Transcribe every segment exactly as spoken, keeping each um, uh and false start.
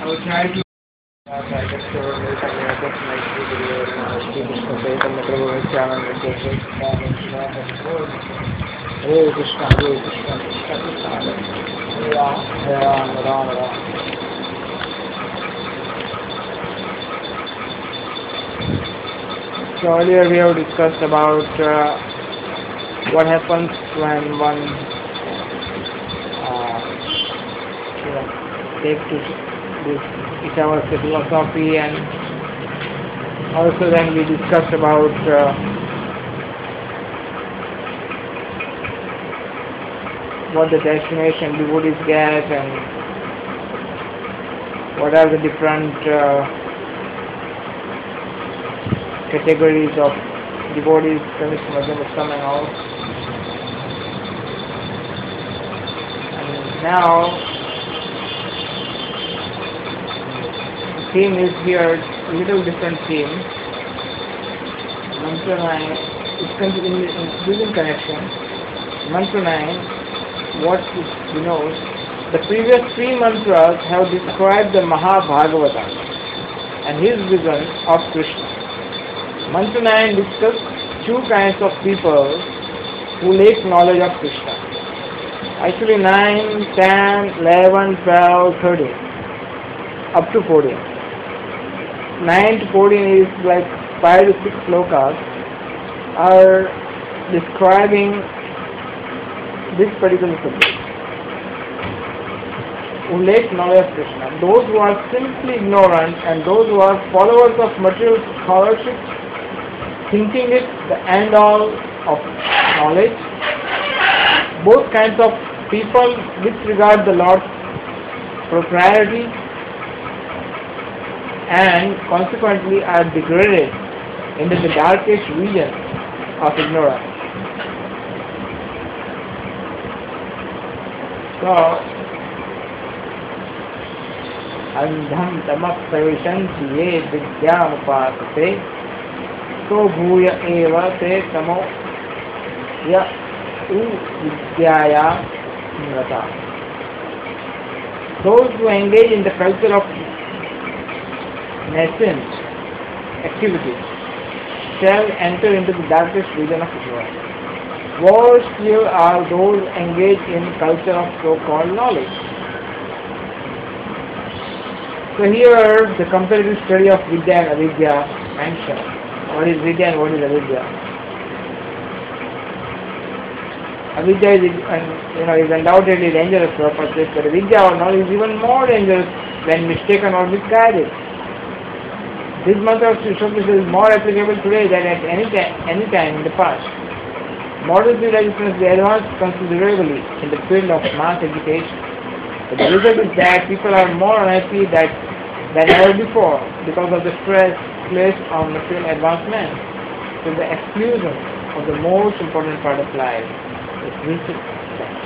will try to I just to make a just like video and Shri Krishna Chaitanya Prabhu Nityananda Joseph Hare Krishna Hare Krishna Krishna Krishna Hare Ram Hare Ram Ram Ram. So earlier we have discussed about uh, what happens when one uh, you know, takes to this Ishavasya philosophy, and also then we discussed about uh, what the destination devotees get and what are the different uh, categories of devotees, Kanishka, Madhyama, Uttama and all. And now theme is here, little different theme. Mantra nine, it's in, in connection. Mantra nine, what it denotes, the previous three mantras have described the Mahabhagavata and his vision of Krishna. Mantra nine discusses two kinds of people who lack knowledge of Krishna. Actually nine, ten, eleven, twelve, thirteen, up to fourteen. nine to fourteen is like five to six slokas are describing this particular subject. Who lack knowledge of Krishna. Those who are simply ignorant and those who are followers of material scholarship, thinking it the end all of knowledge. Both kinds of people disregard the Lord's propriety and consequently are degraded into the darkest region of ignorance. So, andham tamak pravishanti ye vidyam upasate so bhuya eva te tamo ya u vidyaya nrata. Those who engage in the culture of nascent activities shall enter into the darkest region of ignorance. Worse still are those engaged in culture of so-called knowledge. So here the comparative study of Vidya and Avidya mentioned. What is Vidya and what is Avidya? Avidya is, you know, is undoubtedly dangerous for a person, but Vidya or knowledge is even more dangerous when mistaken or misguided. This mantra of Sri Krishna is more applicable today than at any time, any time in the past. Modern civilization has advanced considerably in the field of mass education. But the result is that people are more unhappy that, than ever before because of the stress placed on material advancement to the exclusion of the most important part of life, the spiritual aspect.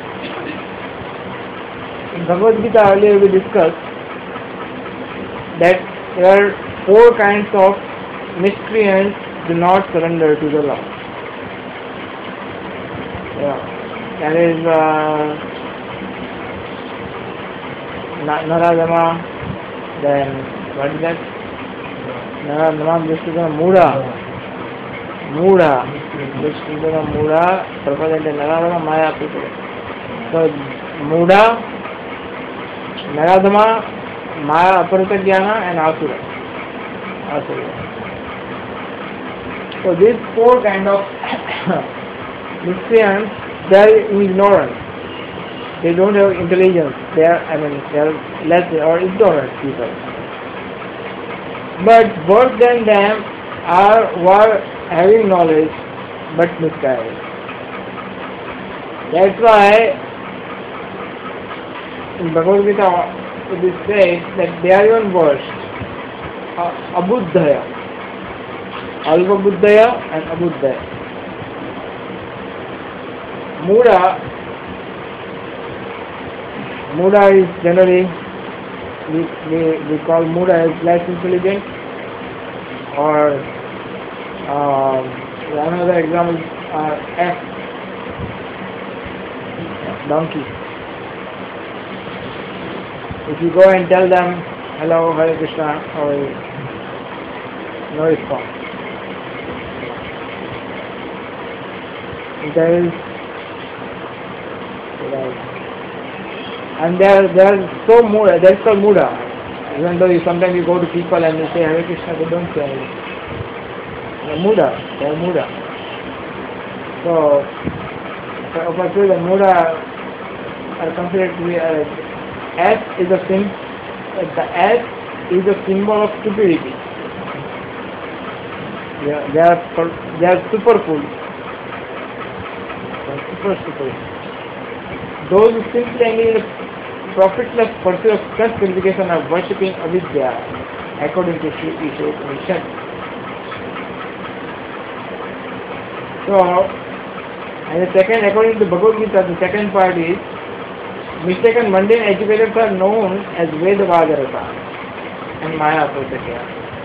In Bhagavad Gita earlier we discussed that there are four kinds of miscreants do not surrender to the Lord. Yeah, that is uh, Naradama, then what is that? Naradama, Vishnudana, Mudha. Mudha. Vishnudana, Mudha, Prabhupada, Naradama, Maya, people. So, Mudha, Naradama, Maya, Aparita Jnana, and Asura. Asura. So, these four kind of miscreants, they are ignorant. They don't have intelligence. They are, I mean, they are less or ignorant people. But worse than them are who are having knowledge but misguided. That's why in Bhagavad Gita it is said that they are even worse. Uh, Abuddhaya, Alva Buddhaya and Abuddhaya. Mudha, Mudha is generally, we, we, we call Mudha as less intelligent, or um, another example is uh, F, donkey. If you go and tell them Hello, Hare Krishna. How are you? No response. There is, and there, there are so Muda. There is called Muda. Even though you sometimes you go to people and you say Hare Krishna, they don't say anything. They're Muda. They're Muda. So, for sure, the Muda are considered to be uh, S is a sim. The S is a symbol of stupidity. Yeah, they are they are super cool. They are super stupid. Those who simply engage in a profitless pursuit of self-purification are worshipping avidya, according to Sri Isha Mission. So, and the second, according to Bhagavad Gita, the second part is mistaken mundane educators are known as Vedavadarata and Maya Protector.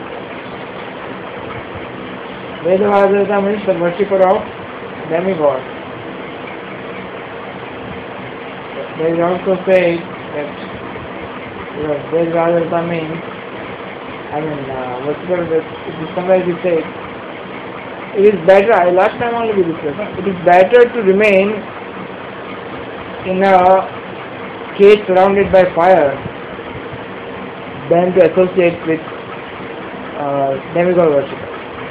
Vedavadarata means the worshipper of demigod. They also say that you know, Vedavadarata means, I mean, uh, worshipper, it is sometimes you say, it is better, I last time only we discussed, it is better to remain in a cage surrounded by fire than to associate with uh, demigod worship.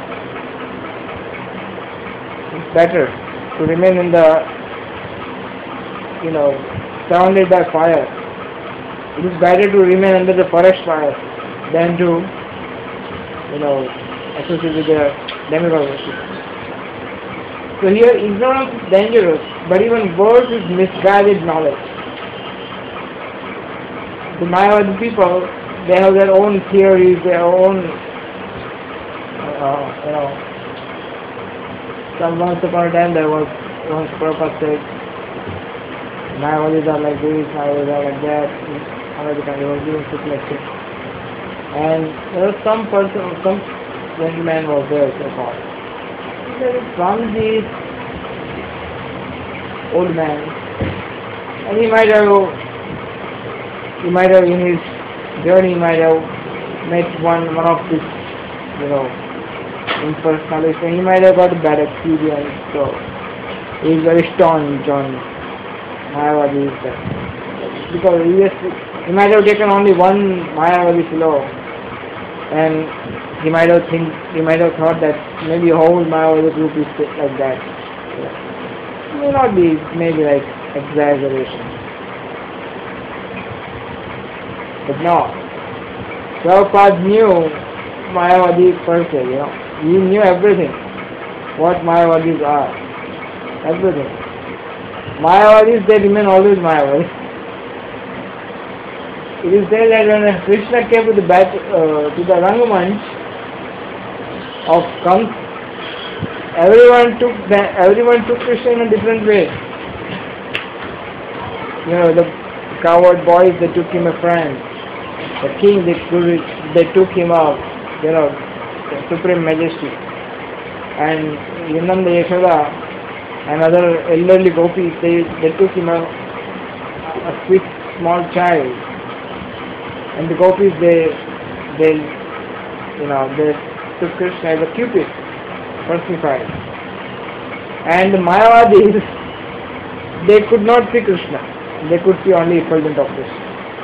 It's better to remain in the, you know, surrounded by fire. It is better to remain under the forest fire than to, you know, associate with the demigod worship. So here ignorance is dangerous, but even worse is misguided knowledge. The Mayavadi people, they have their own theories, their own, uh, you know, some once upon a time there was, once Prabhupada said, Mayavadis are like this, Mayavadis are like that, another kind of giving such lecture. And there was some person, some gentleman was there so far. He said, from this old man, and he might have He might have, in his journey, he might have met one one of these, you know, impersonalists, and he might have got a bad experience. So he is very staunch on Mayavadi, because he, has, he might have taken only one Mayavadi flow, and he might have think he might have thought that maybe whole Mayavadi group is like that. It may not be, maybe like exaggeration. But no, Prabhupada knew Mayavadi per se, you know. He knew everything, what Mayavadis are, everything. Mayavadis, they remain always Mayavadis. It is there that when Krishna came to the bat, uh, to the Rangamanch of Kams, everyone took the, everyone took Krishna in a different way. You know, the coward boys, they took him a friend. The king, they, they took him up, you know, the supreme majesty. And Yamnanda Yashoda and other elderly gopis, they, they took him a, a sweet small child. And the gopis, they, they, you know, they took Krishna as a cupid, personified. And the Mayavadis, they could not see Krishna. They could see only effulgent of Krishna.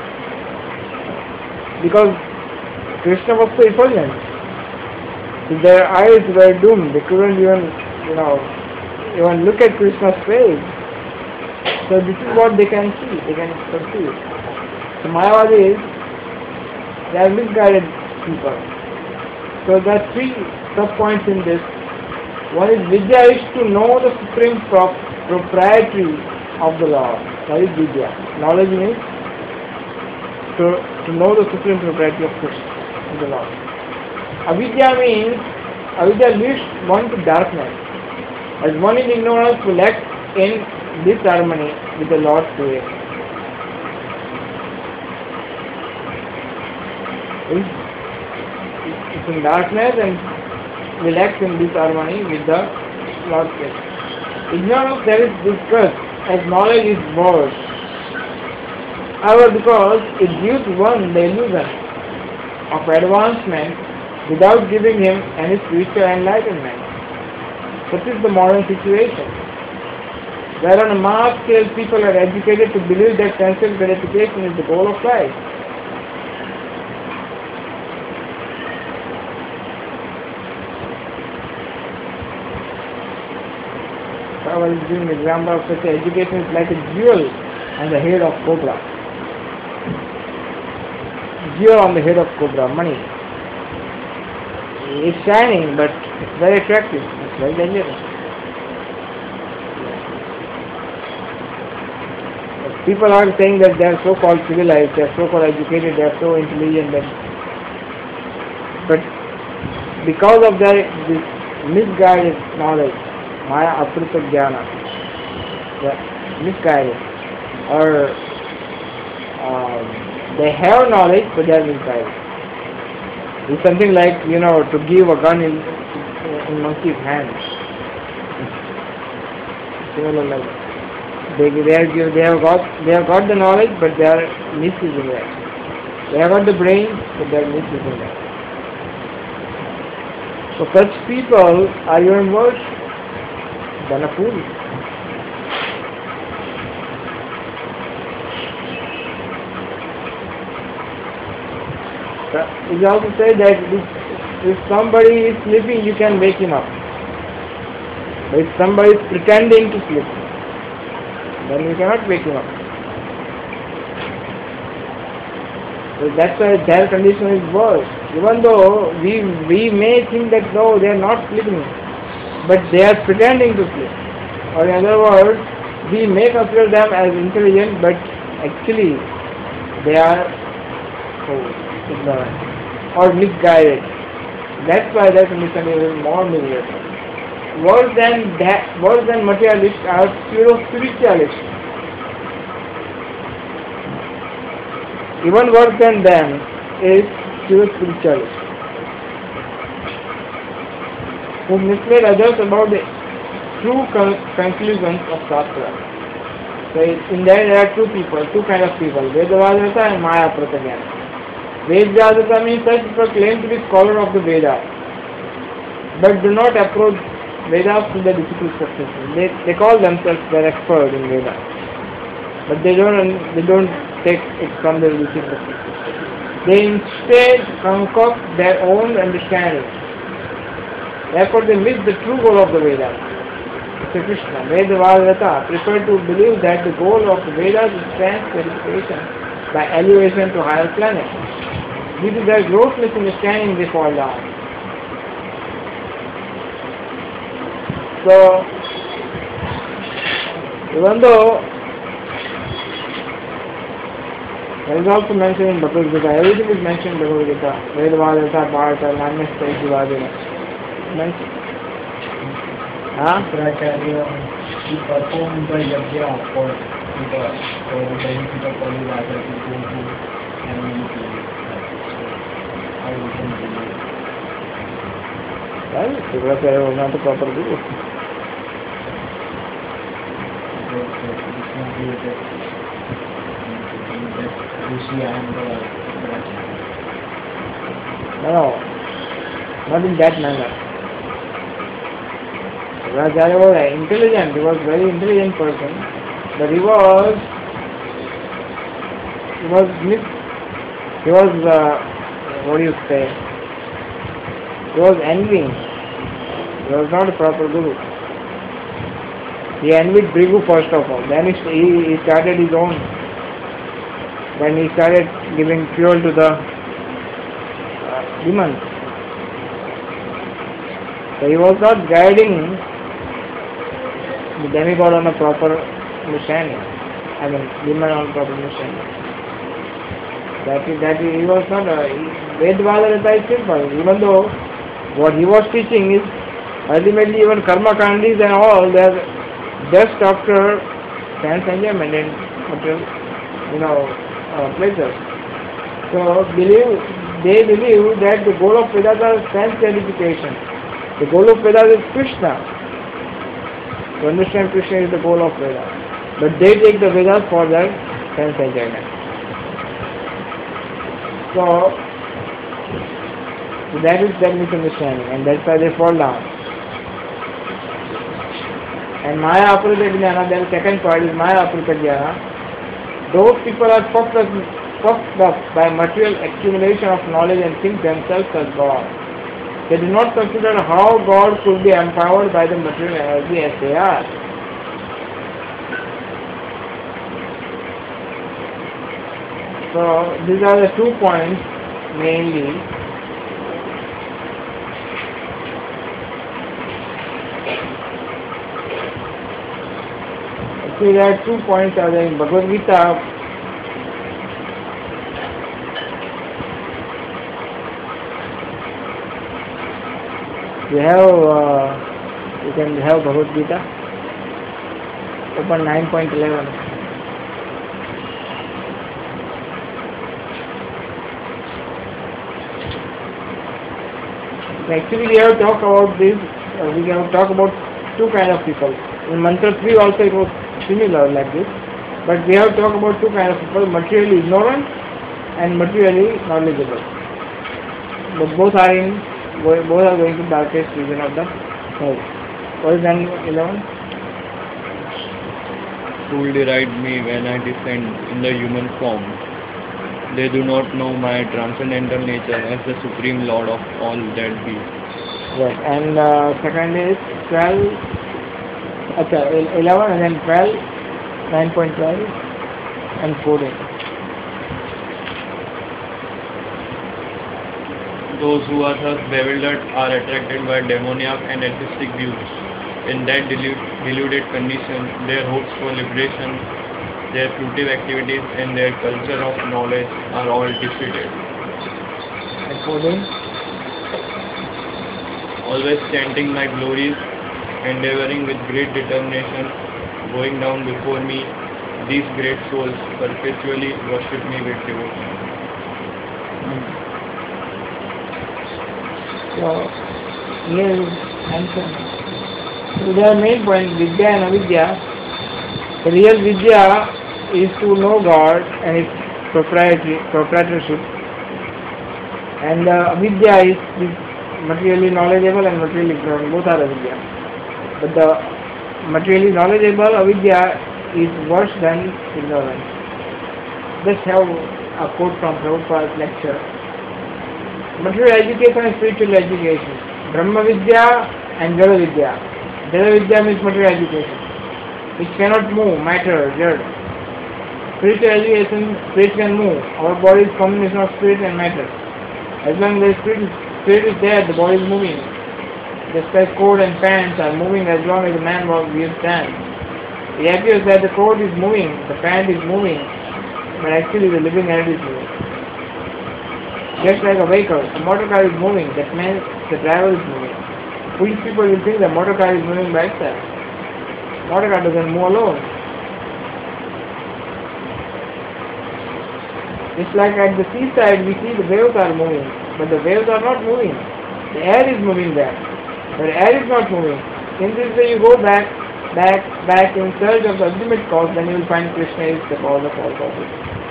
Because Krishna was so effulgent. So their eyes were doomed. They couldn't even, you know, even look at Krishna's face. So this is what they can see. They can perceive. So Mayavadis, they are misguided people. So there are three sub-points in this. One is Vidya is to know the supreme prop propriety of the Lord. That is Vidya. Knowledge means to, to know the supreme propriety of Krishna, of the Lord. Avidya means, Avidya leads one to darkness. As one in ignorance will act in disharmony with the Lord's way. It's in darkness and will act in disharmony with the Lord's way. Ignorance there is disgust, as knowledge is worse. However, because it gives one the illusion of advancement without giving him any spiritual enlightenment. Such is the modern situation, where on a mass scale people are educated to believe that sensual gratification is the goal of life. I was giving an example of such education is like a jewel on the head of cobra. Jewel on the head of cobra, money. It's shining, but it's very attractive. It's very dangerous. People are saying that they are so-called civilized, they are so-called educated, they are so intelligent, that, but because of their this misguided knowledge, Maya Aprita Jnana, misguided, or um, they have knowledge but they are misguided. It's something like, you know, to give a gun in, in monkey's hand. Similar like they they have they have got they have got the knowledge but they are misusing it. They have got the brain but they are misusing it. So such people are even worse than a fool. It also said that if somebody is sleeping, you can wake him up. But if somebody is pretending to sleep, then you cannot wake him up. So that's why their condition is worse. Even though we we may think that no, they are not sleeping, but they are pretending to sleep. Or in other words, we may consider them as intelligent, but actually they are oh, ignorant or misguided. That's why their condition is even more miserable. Worse than that, worse than materialists are pure spiritualists. Even worse than them is pure spiritualists, who mislead others about the true con- conclusions of Shastra. So in there there are two people, two kind of people, Vedavadata and Maya Pratyajnana. Vedavadata means such people claim to be scholar of the Vedas, but do not approach Vedas to the difficult successes. They, they call themselves their expert in Vedas, but they don't they don't take it from the difficult successes. They instead concoct their own understanding. Therefore they miss the true goal of the Vedas. Sri Krishna, Vedavadata, prefer to believe that the goal of the Vedas is sense verification by elevation to higher planets. Due to their gross misunderstanding, they fall down. So, even though there is also mentioned in Bhagavad Gita, everything is mentioned in Bhagavad Gita, Vedavadata, Bharata, Nanyasta, Jivadina. Mentioned. Huh? He performed the yajna for the for the benefit of all the other people who can be how we can believe. Well, Shivracharya was not a proper guru. No, not in that manner. Shivracharya was intelligent, he was a very intelligent person, but he was, he was, he was, uh, what do you say, he was envying, he was not a proper guru. He envied Bhrigu first of all, then he, he started his own, then he started giving fuel to the uh, demons. So he was not guiding the demigod on a proper understanding. I mean, demon on proper understanding. That is, that is, he was not a Vedavadata is simple. Even though what he was teaching is ultimately even karma kandis and all, they are just after sense enjoyment and material, you know, uh, pleasure. So believe they believe that the goal of Vedanta is sense gratification. The goal of Vedas is Krishna. To understand Krishna is the goal of Vedas. But they take the Vedas for their sense enjoyment. So, So that is their misunderstanding, and that's why they fall down. And Maya Aprita Jnana, then second part is Maya Aprita Jnana. Those people are puffed up, puffed up by material accumulation of knowledge and think themselves as God. They do not consider how God could be empowered by the material energy as they are. So these are the two points mainly. Actually there are two points are there in Bhagavad Gita. We have, uh, you can have Bhagavad Gita. Open nine point eleven. Actually, we have to talk about this. Uh, we have to talk about two kind of people. In Mantra three also it was similar like this. But we have to talk about two kind of people: materially ignorant and materially knowledgeable. But both are in. Both are going to darkest region of the hell. What is nine eleven? Who will deride me when I descend in the human form? They do not know my transcendental nature as the supreme Lord of all that be. Yes, and uh, second is twelve, okay, eleven and then twelve, nine point twelve and fourteen. Those who are thus bewildered are attracted by demoniac and atheistic views. In that delude, deluded condition, their hopes for liberation, their fruitive activities and their culture of knowledge are all defeated. And fourteen? Always chanting my glories, endeavoring with great determination, going down before me, these great souls perpetually worship me with devotion. Mm. So, here is answer. So, their main point, Vidya and Avidya. The real Vidya is to know God and its proprietary, proprietorship. And uh, Avidya is, is materially knowledgeable and materially ignorant. Both are Avidya. But the materially knowledgeable Avidya is worse than ignorance. Just have a quote from Prabhupada's lecture. Material education and spiritual education. Brahma Vidya and Jada Vidya. Jada Vidya means material education, which cannot move, matter, jada. Spiritual education, spirit can move. Our body is combination of spirit and matter. As long as the spirit, spirit is there, the body is moving. Just like coat and pants are moving as long as the man wears pants. It appears that the coat is moving, the pant is moving, but actually the living entity is moving. Just like a vehicle, a motor car is moving, that means the driver is moving. Foolish people will think the motor car is moving by itself. Motor car doesn't move alone. It's like at the seaside we see the waves are moving, but the waves are not moving. The air is moving there, but the air is not moving. In this way you go back, back, back in search of the ultimate cause, then you will find Krishna is the cause of all causes.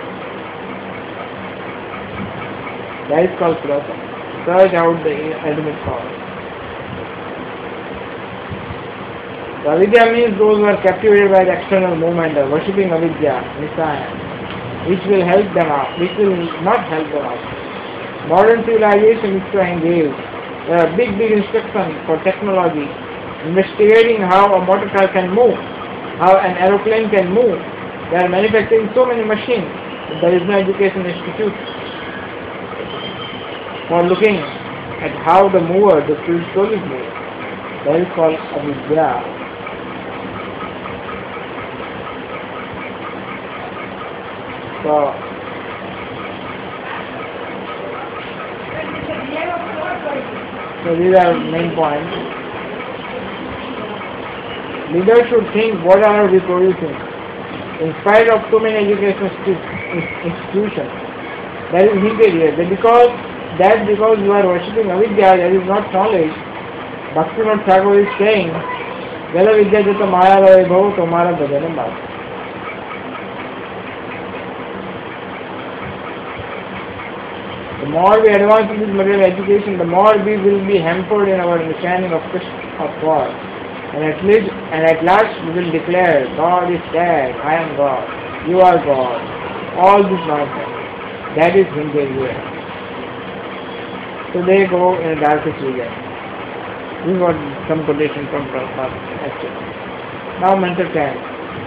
That is called philosophy. Search out the ultimate cause. So avidya means those who are captivated by the external movement, or worshipping avidya, Nisaya, which will help them out, which will not help them out. Modern civilization is to engage. There are big, big instructions for technology, investigating how a motor car can move, how an aeroplane can move. They are manufacturing so many machines, but there is no education institute for looking at how the mover, the spirit soul is moved. That is called avidya. So, so these are main points. Leaders should think, what are we producing? In spite of so many educational institutions, that is hinted here. That because That because you are worshipping avidya, that is not knowledge. Bhaktivinoda Thakur is saying, Jala vidya jata maya rave bhavo tomara bhajana bhat. The more we advance in this material education, the more we will be hampered in our understanding of Krishna, of God. And at least, and at last we will declare, God is dead, I am God, you are God. All this nonsense. That is Hindu. So they go in a darkest region. This is what some quotation from Prabhupada actually. Now mental ten.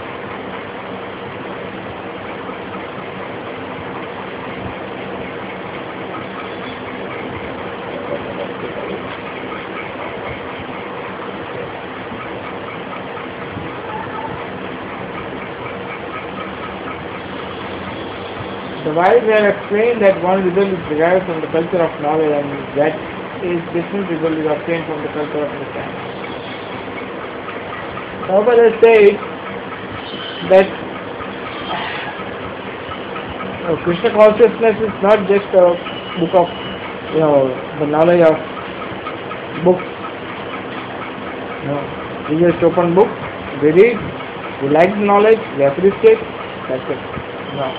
So while we have explained that one result is derived from the culture of knowledge and that is different result is obtained from the culture of understanding. Prabhupada said that uh, Krishna consciousness is not just a book of, you know, the knowledge of books. You know, we just open book, we read, we like the knowledge, we appreciate, that's it. No.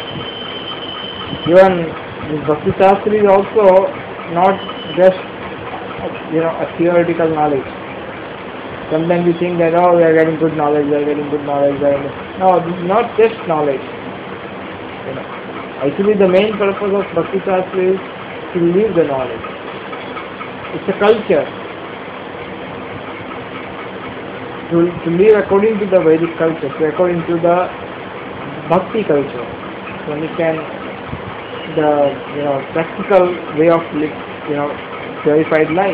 Even this Bhakti Shastra is also not just, you know, a theoretical knowledge. Sometimes we think that, oh, we are getting good knowledge, we are getting good knowledge. We are getting... No, this is not just knowledge. You know, actually, the main purpose of Bhakti Shastra is to live the knowledge. It's a culture. To, to live according to the Vedic culture, to according to the Bhakti culture, to understand the, you know, practical way of, you know, purified life.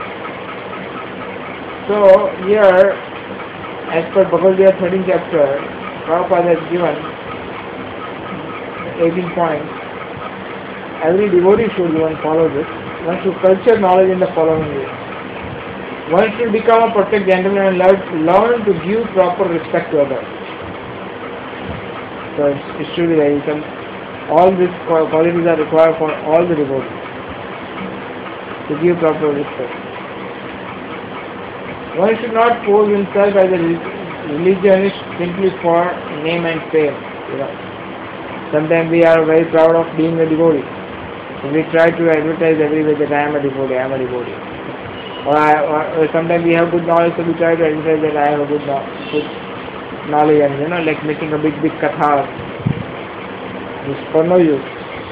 So here, as per Bhagavad Gita thirteenth chapter, Prabhupada has given eighteen points. Every devotee should go and follow this. One should culture knowledge in the following way. One should become a perfect gentleman and learn, learn to give proper respect to others. So it should be that you can, all these qualities are required for all the devotees to give proper respect. One should not pose himself as a religionist simply for name and fame. You know, sometimes we are very proud of being a devotee. So we try to advertise everywhere that I am a devotee, I am a devotee. Or, I, or, or sometimes we have good knowledge, so we try to advertise that I have a good, no, good knowledge, and you know, like making a big, big katha. It's for no use.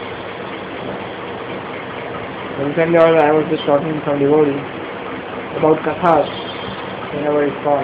Recently, I was just talking to some devotees about kathas in our ISKCON.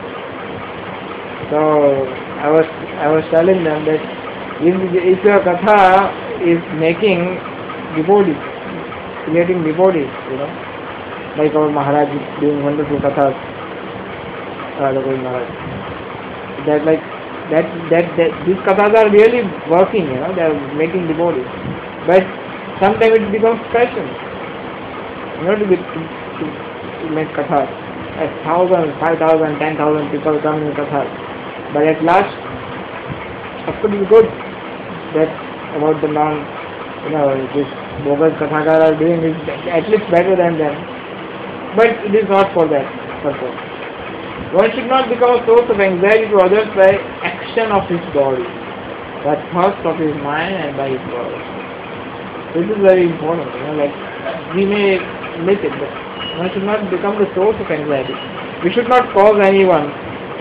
So I was I was telling them that if, if your katha is making devotees, creating devotees, you know, like our Maharaj doing wonderful kathas, Radha Govind Maharaj, that like that that that these kathas are really working, you know, they are making devotees, but sometimes it becomes passion, you know, to, be, to, to, to make kathas. As thousand, five thousand, ten thousand people come in kathas, but at last, of course, it's good that about the non, you know, this bogus kathakar are doing is at least better than them, but it is not for that purpose. One should not become a source of anxiety to others by action of his body, but thoughts of his mind and by his body. This is very important, you know, like we may miss it, but one should not become the source of anxiety. We should not cause anyone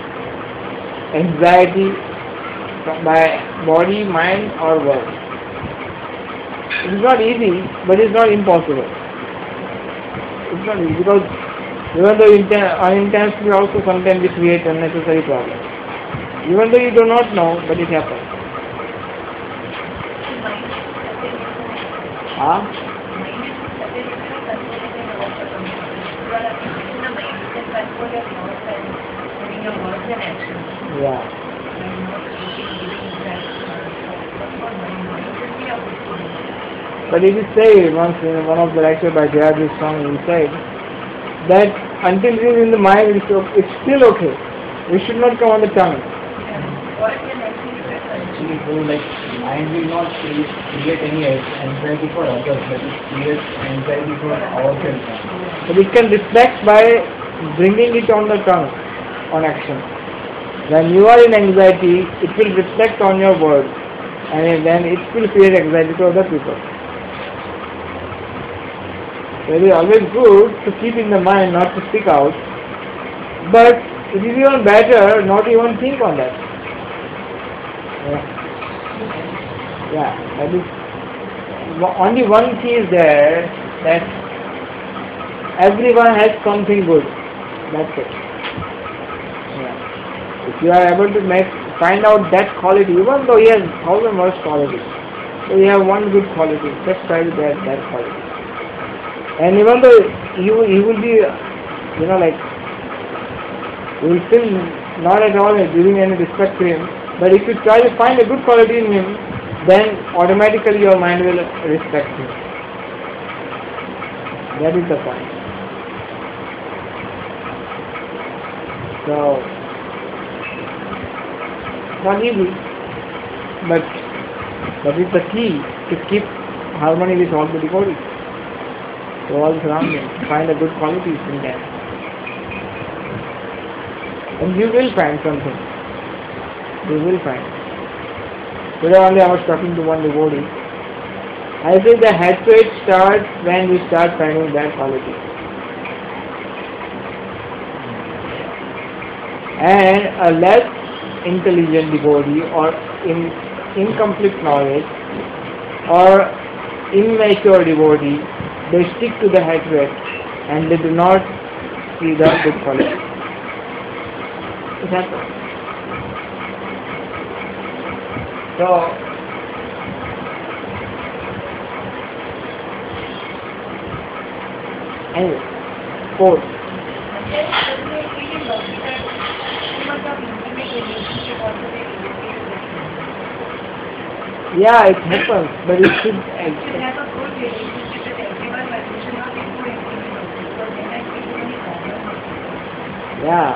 anxiety by body, mind or word. It is not easy, but it is not impossible. It's not easy because even though unintentionally also sometimes we create unnecessary problems. Even though you do not know, but it happens. Huh? Yeah. But it is said once in one of the lectures by Jayadis Swami, he said that until it is in the mind, it's, it's still okay. We should not come on the tongue. Actually, so like mind will not create, create any anxiety for others, but it creates anxiety for ourselves. But it can reflect by bringing it on the tongue, on action. When you are in anxiety, it will reflect on your words, and then it will create anxiety to other people. It is always good to keep in the mind, not to speak out. But it is even better not even think on that. Yeah, yeah that is only one key is there, that everyone has something good. That's it. Yeah. If you are able to make find out that quality, even though he has thousand worse qualities, so you have one good quality, just try to get that quality. And even though you you will be, you know, like, you will still not at all giving any respect to him, but if you try to find a good quality in him, then automatically your mind will respect him. That is the point. So, not easy, but that is the key to keep harmony with all the devotees, to all surroundings, find a good qualities in them. And you will find something. You will find. Today only I was talking to one devotee. I said the hatred starts when you start finding that quality. And a less intelligent devotee or in incomplete knowledge or immature devotee, they stick to the hatred and they do not see the good quality. It happens. So, anyway, fourth. Yeah, it happens, but it should. You should have a good relationship with everyone, but you should not be too intimate also, because then I feel any problem. Yeah.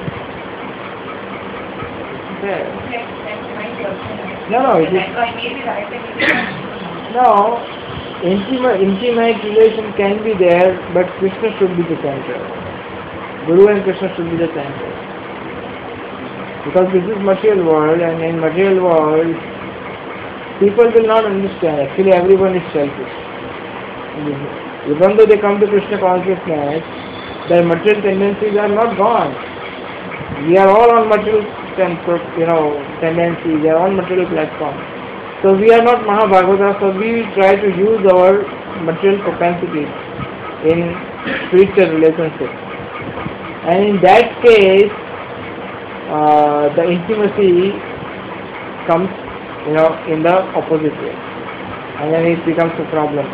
Okay. That's, that's my judgment. No, no, it is. So I may be right and maybe wrong. No, intimate, intimate relation can be there, but Krishna should be the center. Guru and Krishna should be the center. Because this is material world, and in material world, people will not understand. Actually, everyone is selfish. Even though they come to Krishna consciousness, their material tendencies are not gone. We are all on material, you know, tendencies. We are on material platform. So we are not Mahabhagavata. So we try to use our material propensities in spiritual relationships. And in that case, uh, the intimacy comes, you know, in the opposite way, and then it becomes a problem.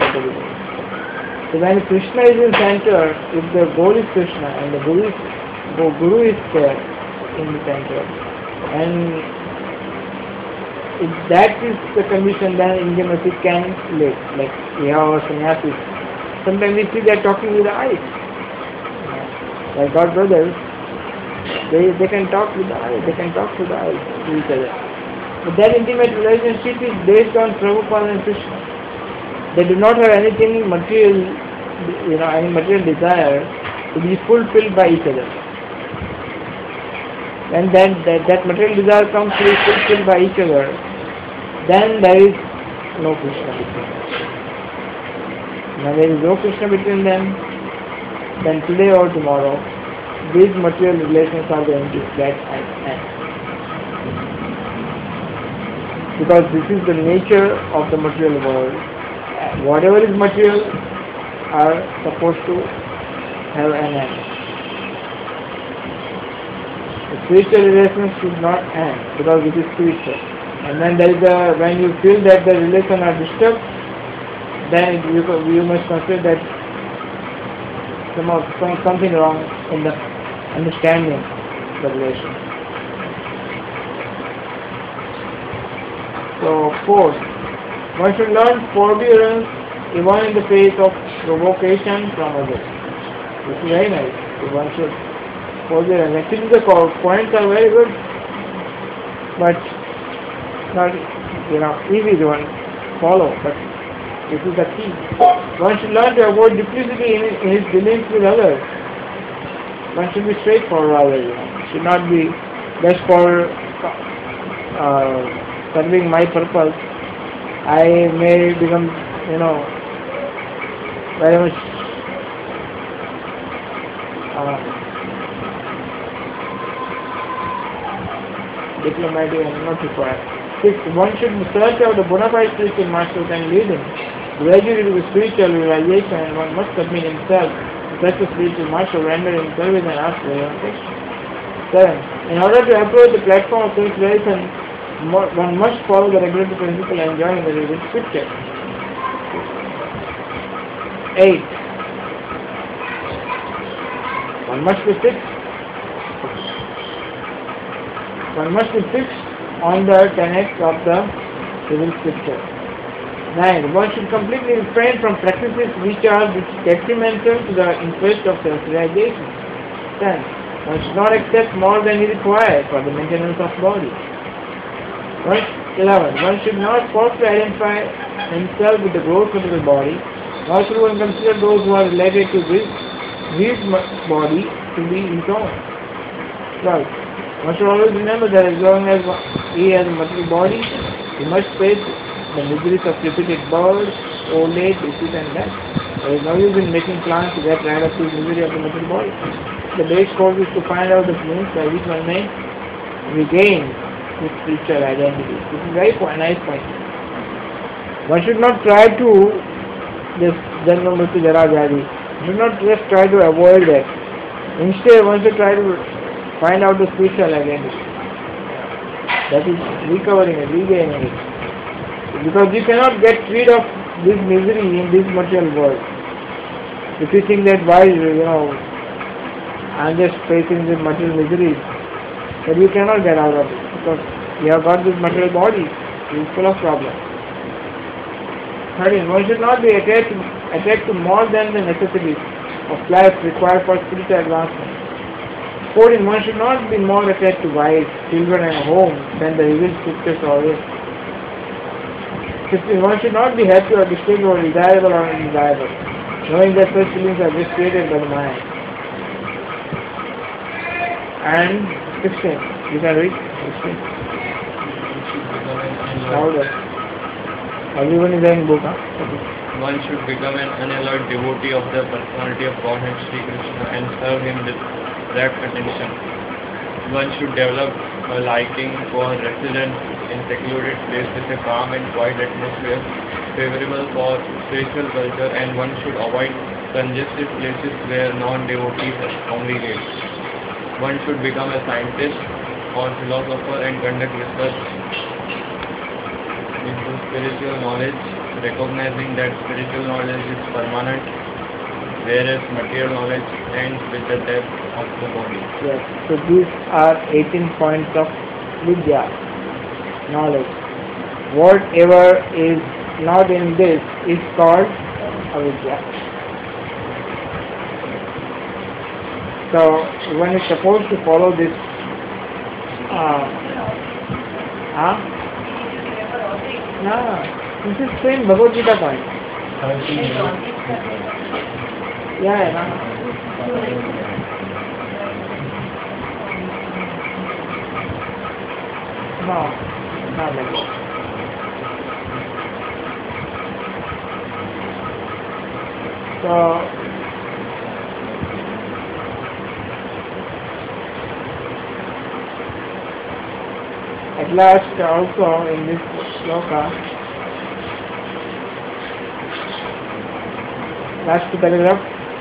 So when Krishna is in center, if the goal is Krishna and the Guru is, the Guru is there in the center, and if that is the condition, then intimacy can live. Like we have our sannyasis. Sometimes we see they are talking with the eyes. Like God brothers, they they can talk with the eyes. They can talk to the eyes to each other. But that intimate relationship is based on Prabhupada and Krishna. They do not have anything material, you know, any material desire to be fulfilled by each other. When that, that, that material desire comes to be fulfilled by each other, then there is no Krishna between them. When there is no Krishna between them, then today or tomorrow, these material relations are going to get an end. Because this is the nature of the material world. Whatever is material are supposed to have an end. The spiritual relations should not end because it is spiritual. And when there is a, when you feel that the relations are disturbed, then it, you, you must consider that some, some, something wrong in the understanding of the relation. So, fourth, one should learn forbearance even in the face of provocation from others. This is very nice. One should forbearance. Actually, the points are very good, but not, you know, easy to one follow. But this is the key. One should learn to avoid duplicity in, in his dealings with others. One should be straightforward, rather. You know, should not be just for uh, serving my purpose. I may become, you know, very much uh, diplomatic and not required. Six, one should search out a bona fide spiritual master who can lead him gradually to the spiritual realization, and one must submit himself to such a spiritual master, render him service and ask for your question. Seven, in order to approach the platform of self-realization, one must follow the regulatory principle and join the revealed scripture. Eight, one must be fixed. One must be fixed on the tenets of the revealed scripture. Nine, one should completely refrain from practices which are detrimental to the interest of self-realization. Ten, one should not accept more than is required for the maintenance of body. eleven, one should not falsely identify himself with the gross material body, nor should one consider those who are related to this, his body to be his own. twelve, one should always remember that as long as he has a material body, he must face the miseries of repeated birth, old age, disease and death. There is no use in making plans to get rid of the misery of the material body. The base course is to find out the means by which one may regain his spiritual identity. This is a very nice point. One should not try to this Janma Mrityu Jara Vyadhi. One should not just try to avoid that. Instead, one should try to find out the spiritual identity. That is recovering it, regaining it. Because you cannot get rid of this misery in this material world. If you think that why, you know, I'm just facing this material misery, but you cannot get out of it because you have got this material body, it is full of problems. thirteen. One should not be attached, attached to more than the necessities of life required for spiritual advancement. fourteen. One should not be more attached to wives, children and home than the revealed scriptures always. fifteen. One should not be happy or distressed or desirable or undesirable, knowing that such feelings are just created by the mind. And sixteen. You can read sixteen. Louder. Everyone is in book, huh? Okay. One should become an unalloyed devotee of the personality of Godhead Sri Krishna and serve him with rapt attention. One should develop a liking for residence in secluded place with a calm and quiet atmosphere favorable for spiritual culture, and one should avoid congested places where non-devotees congregate. One should become a scientist or philosopher and conduct research into spiritual knowledge, recognizing that spiritual knowledge is permanent, whereas material knowledge ends with the death of the body. Yes. So these are eighteen points of Vidya, knowledge. Whatever is not in this is called Avidya. So one is supposed to follow this. Uh, huh? No, this is same Bhagavad Gita point. Yeah, yeah. No, not like that. So, at last also in this sloka, last paragraph,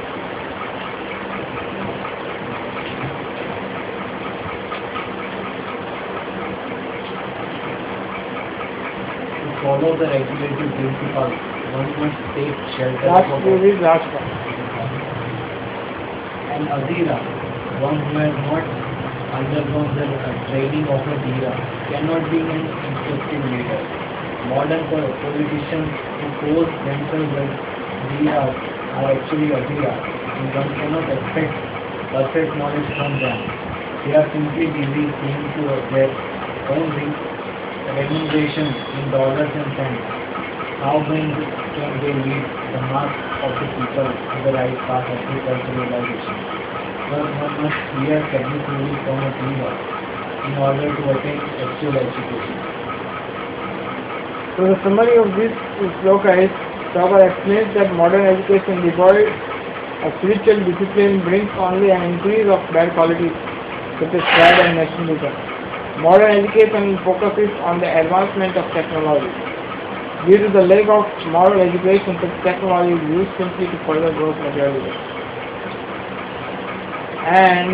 follow the regulatory principles, one must take shelter last from you read last one. an Adhira, one who has not undergone the uh, training of a Dhira, cannot be an effective leader. Modern po- politicians who pose themselves as Dhiras are actually Adhira, and one cannot expect perfect knowledge from them. They are simply busy seeing to their own re- remuneration in dollars and cents. How then can they lead the mass of the people on the right path of self-realization? But one must hear technically from a Dhira in order to attain actual education. So the summary of this sloka is Prabhupada explains that modern education devoid of spiritual discipline brings only an increase of bad qualities such as pride and nationalism. Modern education focuses on the advancement of technology. Due to the lack of moral education, such technology is used simply to further growth materialism. And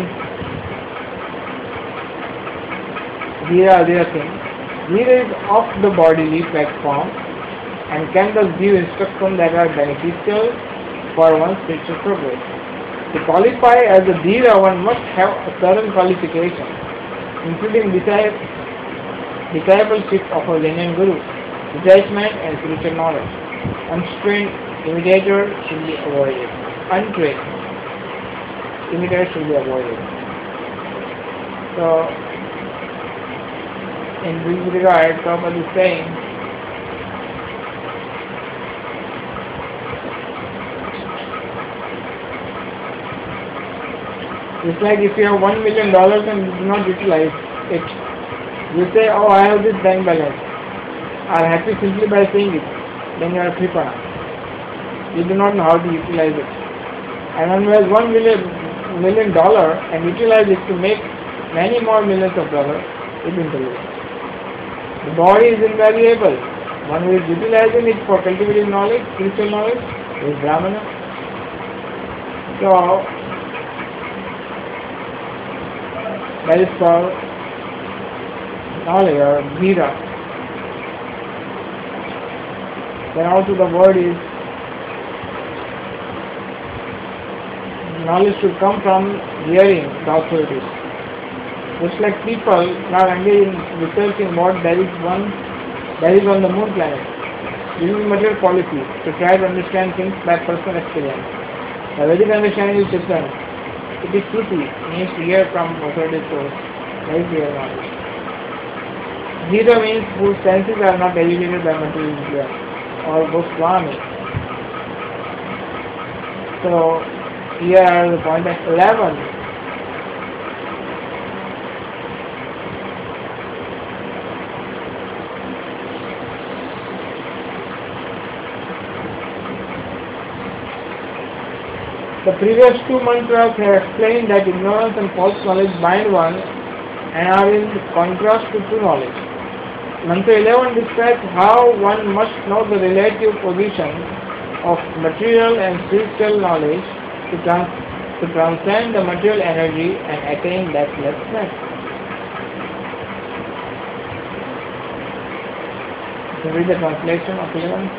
here are their things. Here is of the bodily platform and can thus give instructions that are beneficial for one's spiritual progress. To qualify as a Dhira, one must have a certain qualification, including discipleship of a genuine Guru, detachment and spiritual knowledge. Untrained imitator should be avoided. Untrained imitator should be avoided. So, in this regard, Prabhupada is saying, it's like if you have one million dollars and you do not utilize it, you say, oh, I have this bank balance. Are happy simply by saying it, then you are kripana. You do not know how to utilize it. And when you have one million million dollar and utilize it to make many more millions of dollars, it is intelligent. The body is invaluable. One who is utilizing it for cultivating knowledge, spiritual knowledge, is Brahmana. So, that is called knowledge or Dhira. Then also the word is knowledge should come from hearing the authorities. Just like people now engage in researching what there is one there is on the moon planet. This is material policy to try to understand things by personal experience. The Vedic understanding is different. It is Shruti, means to hear from authority source, very clear knowledge. Dhira means whose senses are not educated by material influence, or Goswami. So, here are the point at eleven. The previous two mantras have explained that ignorance and false knowledge bind one and are in contrast to true knowledge. Mantra eleven describes how one must know the relative position of material and spiritual knowledge to, trans to transcend the material energy and attain deathlessness. Can you read the translation of eleven?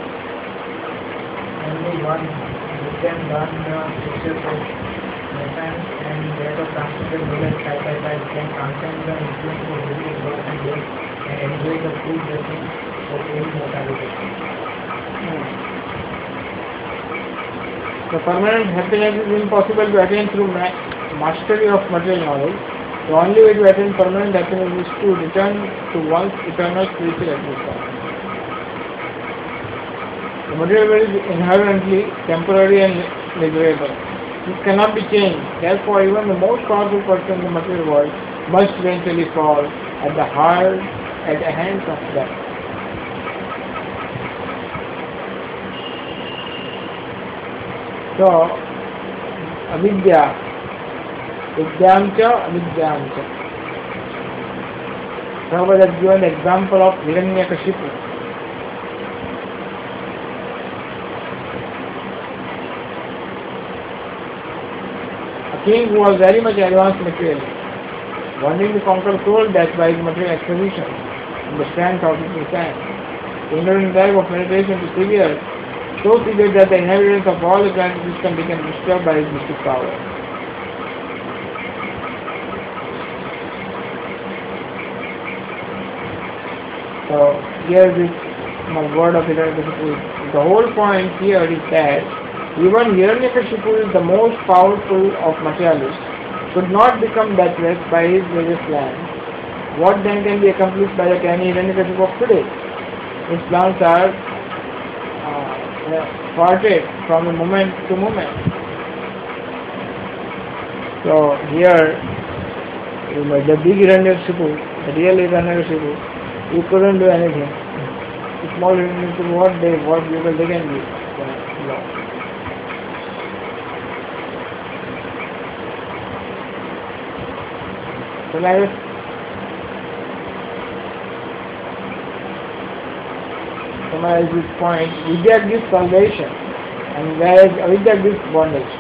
Only one who can learn the pictures of essence and that of transcendental knowledge side by side can transcend the influence of physical birth and death and enjoy the full blessing of immortality. Hmm. The permanent happiness is impossible to attain through ma mastery of material knowledge. The only way to attain permanent happiness is to return to one's eternal spiritual existence. The material world is inherently temporary and miserable. This cannot be changed. Therefore, even the most powerful person in the material world must eventually fall at the hard, at the hands of death. So, avidya, vidyamcha, avidyamcha. Prabhupada has given the example of Hiranyakashipu. A king who was very much advanced materially, wanting to conquer soul death by his material acquisition and the strength of his desire. The ignorant drive of meditation to severe, so severe that the inhabitants of all the planetary system became disturbed by his mystic power. So here this word of Hiranyakashipu. The whole point here is that even Hiranyakashipu is the most powerful of materialists, could not become deathless by his various plans. What then can be accomplished by the tiny Hiranyakashipu of today? His plans are uh, thwarted from the moment to moment. So here, the big Hiranyakashipu, the real Hiranyakashipu, he couldn't do anything. small into what they what people they can do. Uh, law. So let us summarize this point. Vidya gives salvation, and whereas avidya gives bondage.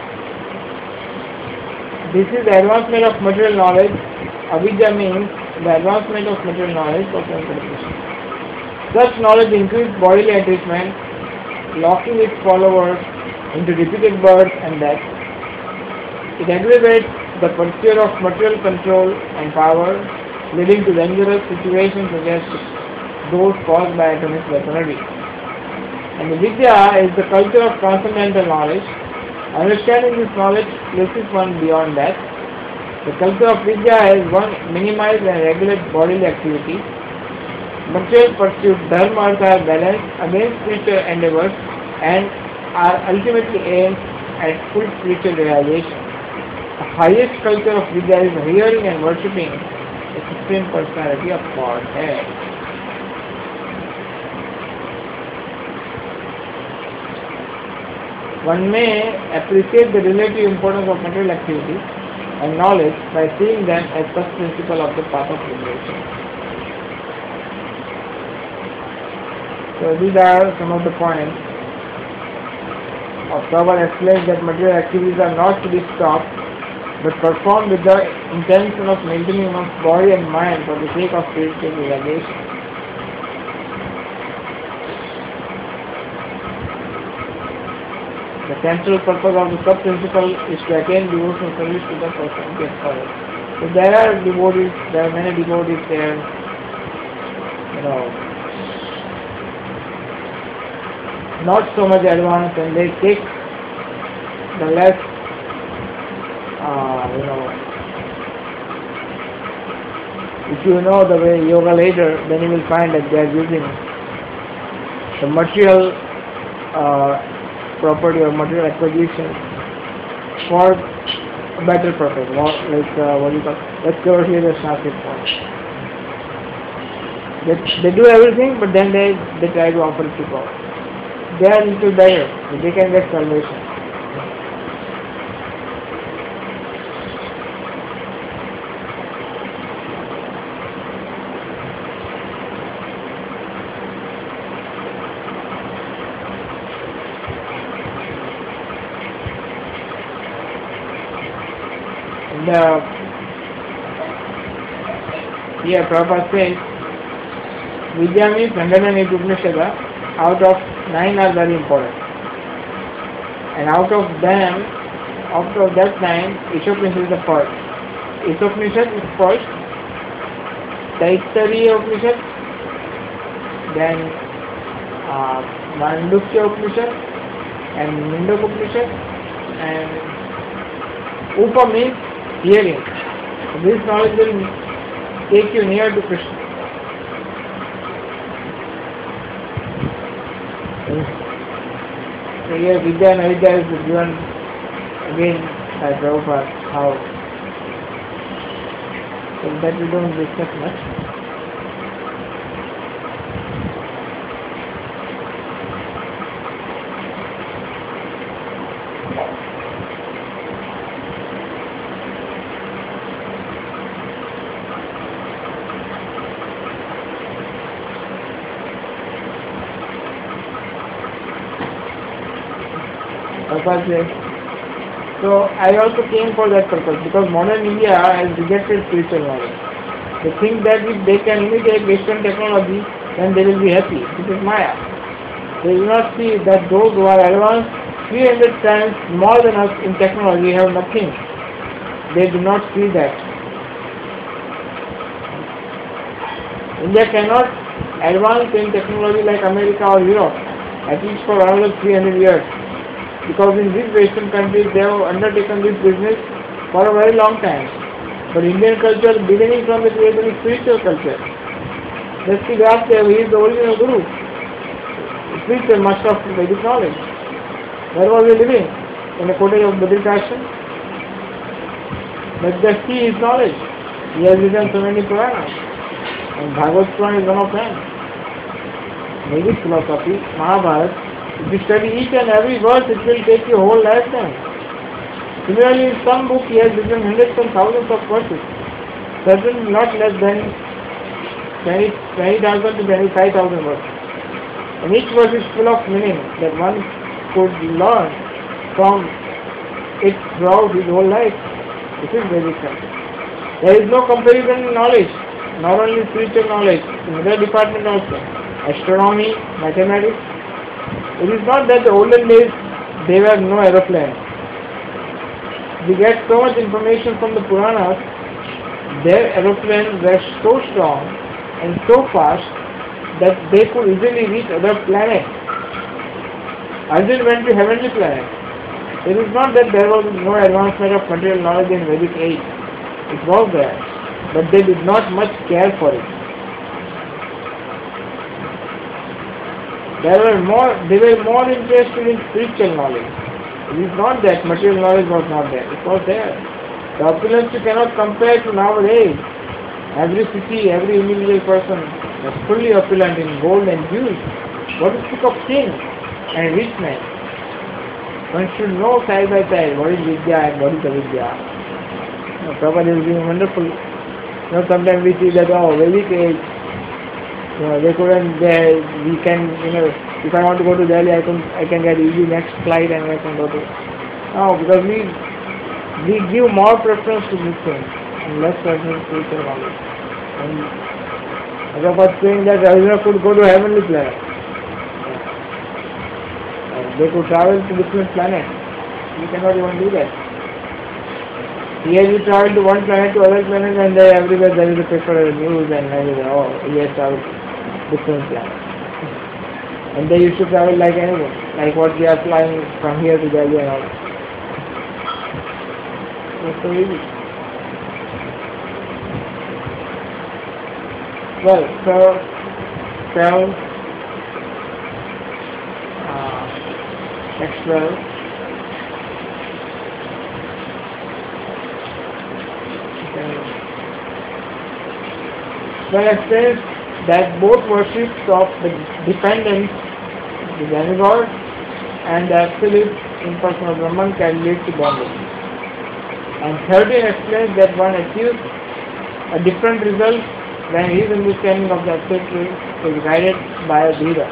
This is the advancement of material knowledge. Avidya means the advancement of material knowledge of interpretation. Such knowledge increases bodily attachment, locking its followers into repeated birth and death. It aggravates the pursuit of material control and power, leading to dangerous situations such as those caused by atomic weaponry. And the Vidya is the culture of transcendental knowledge. Understanding this knowledge places one beyond that. The culture of Vidya is one minimize and regulate bodily activity. Material pursuits, dharma, are balanced against spiritual endeavors and are ultimately aimed at full spiritual realization. The highest culture of Vidya is hearing and worshipping the Supreme Personality of Godhead. One may appreciate the relative importance of material activity and knowledge by seeing them as first principle of the path of liberation. So these are some of the points of Prabhupada explains that material activities are not to be stopped but performed with the intention of maintaining one's body and mind for the sake of spiritual realization. The central purpose of the sub-principle is to attain devotional service to the personality of God. So there are devotees, there are many devotees there, you know, not so much advanced, and they take the less, uh, you know, if you know the way yoga later, then you will find that they are using the material uh, property or material acquisition for a better purpose, more like uh, what do you call, let's cover here the Sanskrit point. They, they do everything, but then they, they try to offer it to God. They are a little better, so they can get salvation. And, uh, here Prabhupada says, Vidya means one hundred eight Upanishads, out of nine are very important. And out of them, out of that nine, Ishopanishad is the first. Ishopanishad is first, Taittiriya Upanishad, then uh, Mandukya Upanishad, and Mundaka Upanishad, and Upa means hearing. So this knowledge will take you near to Krishna. So here Vidya and Avidya is given again by Prabhupada how. So that we don't discuss much. So I also came for that purpose, because modern India has rejected spiritual knowledge. They think that if they can imitate Western technology, then they will be happy. This is Maya. They do not see that those who are advanced three hundred times more than us in technology have nothing. They do not see that. India cannot advance in technology like America or Europe, at least for another three hundred years. Because in these Western countries they have undertaken this business for a very long time. But Indian culture, beginning from it, is a spiritual culture. Let's see, Vyasdev, he is the original Guru. Spiritual master of Vedic knowledge. Where was he living? In the cottage of Badrika Ashram. Let's just see his knowledge. He has written so many Puranas. And Bhagavad Puran is one of them. Vedic philosophy, Mahabharata, if you study each and every verse, it will take you a whole lifetime. Similarly, in some book he has written hundreds and thousands of verses, certainly not less than twenty thousand to twenty-five thousand verses. And each verse is full of meaning that one could learn from it throughout his whole life. This is Vedic science. There is no comparison in knowledge, not only spiritual knowledge, in other department also. Astronomy, mathematics. It is not that the olden days there were no aeroplanes. We get so much information from the Puranas. Their aeroplanes were so strong and so fast that they could easily reach other planets. Arjun went to heavenly planet. It is not that there was no advancement of material knowledge in Vedic age. It was there, but they did not much care for it. They were more, they were more interested in spiritual knowledge. It is not that material knowledge was not there. It was there. The opulence you cannot compare to nowadays. Every city, every individual person is fully opulent in gold and jewels. What is speak of king and rich man? One should know side by side what is Vidya and what is Avidya. You know, Prabhupada is being wonderful. You know, sometimes we see that, oh, Vedic age, you know, they couldn't, they, we can, you know, if I want to go to Delhi, I can, I can get easy next flight and I can go to, no, because we, we give more preference to these things and less preference to spiritual knowledge. And Prabhupada saying that Arjuna could go to heavenly planet. And they could travel to different planets. We cannot even do that. Here you travel to one planet to other planet and there everywhere there is a paper or a news and everywhere, oh, he has traveled to different planets. And they used to travel like anything, like what we are flying from here to Delhi and all. It's so easy. Well, so, twelve, uh, next twelve. Well, it says that both worships of the dependents, the demigod, and the absolute impersonal Brahman can lead to bondage. And thirteen explains that one achieves a different result when his understanding of the absolute truth is guided by a Dhira.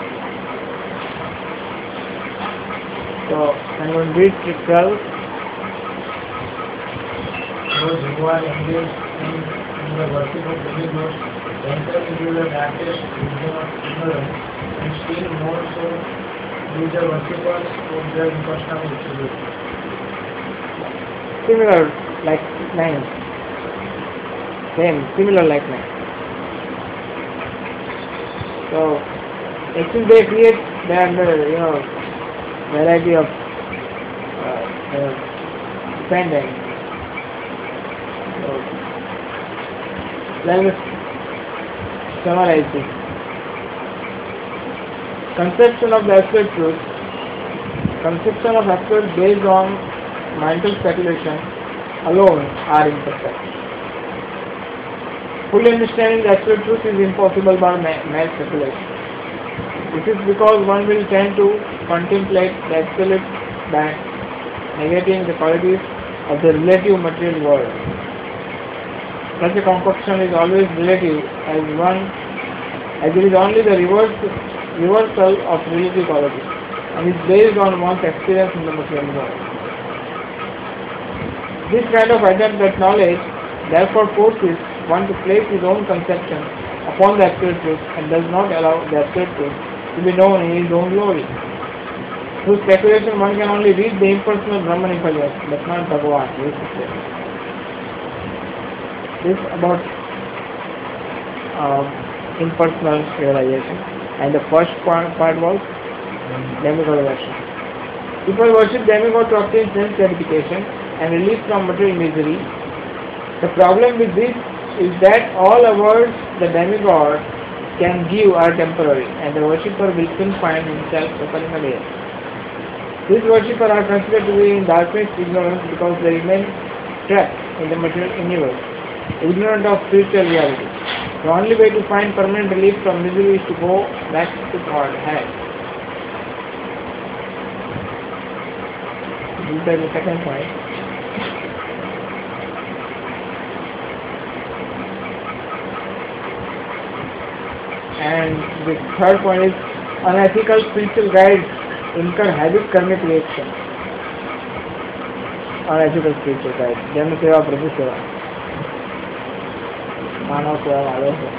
So, I'm going to read twelve. Those who are engaged in, in the worship of demigods enter into the darkest region of ignorance and still more so do the worshippers of the impersonal absolute. Similar like nine. Same, similar like nine. So, actually they create their, you know, variety of uh, uh, dependence. So, let us summarize this. Conception of the absolute truth. Conception of absolute based on mental speculation alone are imperfect. Fully understanding the absolute truth is impossible by mere speculation. This is because one will tend to contemplate the absolute by negating the qualities of the relative material world. Such a concoction is always relative as one as it is only the reverse, reversal of relative qualities and is based on one's experience in the material world. This kind of attempt at knowledge therefore forces one to place his own conception upon the absolute truth and does not allow the absolute truth to be known in his own glory. Through speculation one can only read the impersonal Brahman intelligence, but not Bhagavan. This about uh, impersonal realization. And the first part, part was demigod worship. People worship demigod to obtain sense gratification and relief from material misery. The problem with this is that all awards the demigod can give are temporary and the worshipper will soon find himself suffering again. These worshippers are considered to be in darkness ignorance because they remain trapped in the material universe ignorant of spiritual reality. The only way to find permanent relief from misery is to go back to God. Hai. This is the second point. And the third point is unethical spiritual guides incur habit karmic reaction. Unethical spiritual guides. Jana seva, Prabhu seva. Manav seva, Madhav seva.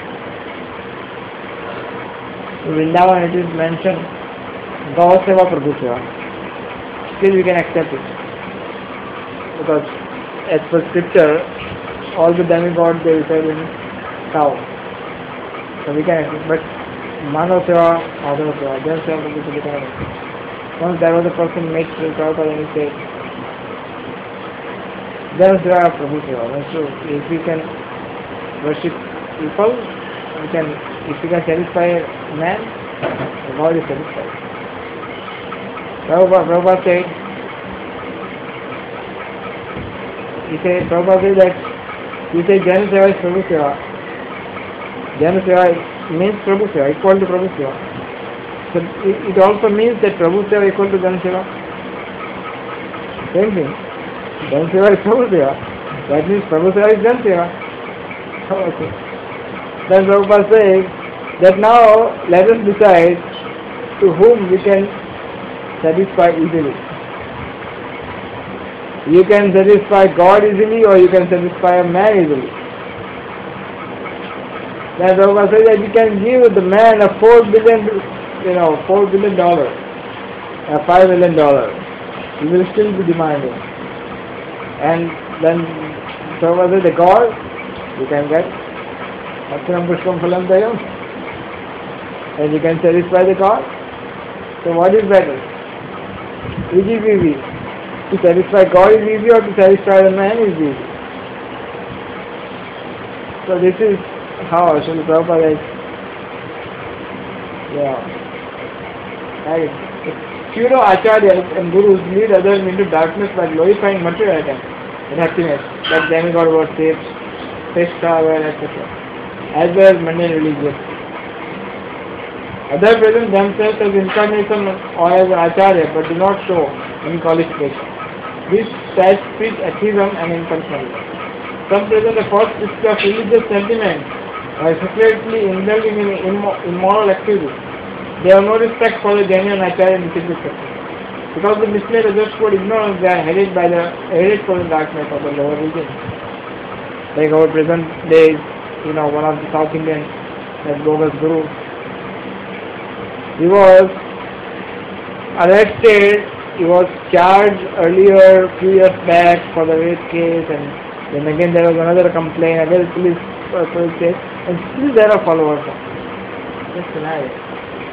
In Vrindavan it is mentioned Gau seva, Prabhu seva. Still we can accept it. Because as per scripture, all the demigods they reside in cow. So we can accept, but Manav seva, Madhav seva, Jana seva, Prabhu seva, we can accept. Once there was a person makes Sri Prabhupada and he said, Jana seva, Prabhu seva. So if we can worship people, we can, if we can satisfy man, God is satisfied. Prabhupada, Prabhupada said, he said, Prabhupada said that, he said Jana seva is Prabhu seva. Jana seva means Prabhu seva, equal to Prabhu seva. So it, it also means that Prabhu seva equal to Jana seva. Same thing. Jana seva is Prabhu seva. That means Prabhu seva is Jana seva. Okay. Then Prabhupada says that now let us decide to whom we can satisfy easily. You can satisfy God easily or you can satisfy a man easily. Then Prabhupada says that you can give the man a four billion, you know, four billion dollars, a five million dollars. He will still be demanding. And then Prabhupada says the God, you can get Atram Pushpam Phalam Dayam, and you can satisfy the God. So what is better? Which is easy? To satisfy God is easy or to satisfy the man is easy? So this is how Srila Prabhupada is, yeah, right. Pseudo acharyas and gurus lead others into darkness by glorifying material items and happiness, like demigod worship, fish tower, et cetera, as well as mundane religion. Others present themselves as incarnation or as an acharya but do not show any qualification. These types preach atheism and impersonalism. Some present a false picture of religious sentiment by secretly indulging in immo immoral activities. They have no respect for the genuine acharya and disciplic person. Because the misled others for ignorance, they are headed by the headed for the darkness of the lower region. Like our present days, you know, one of the South Indian, that Bogus Guru, he was arrested, he was charged earlier, few years back for the rape case, and then again there was another complaint, again police, uh, police case, and still there are followers. Just deny it.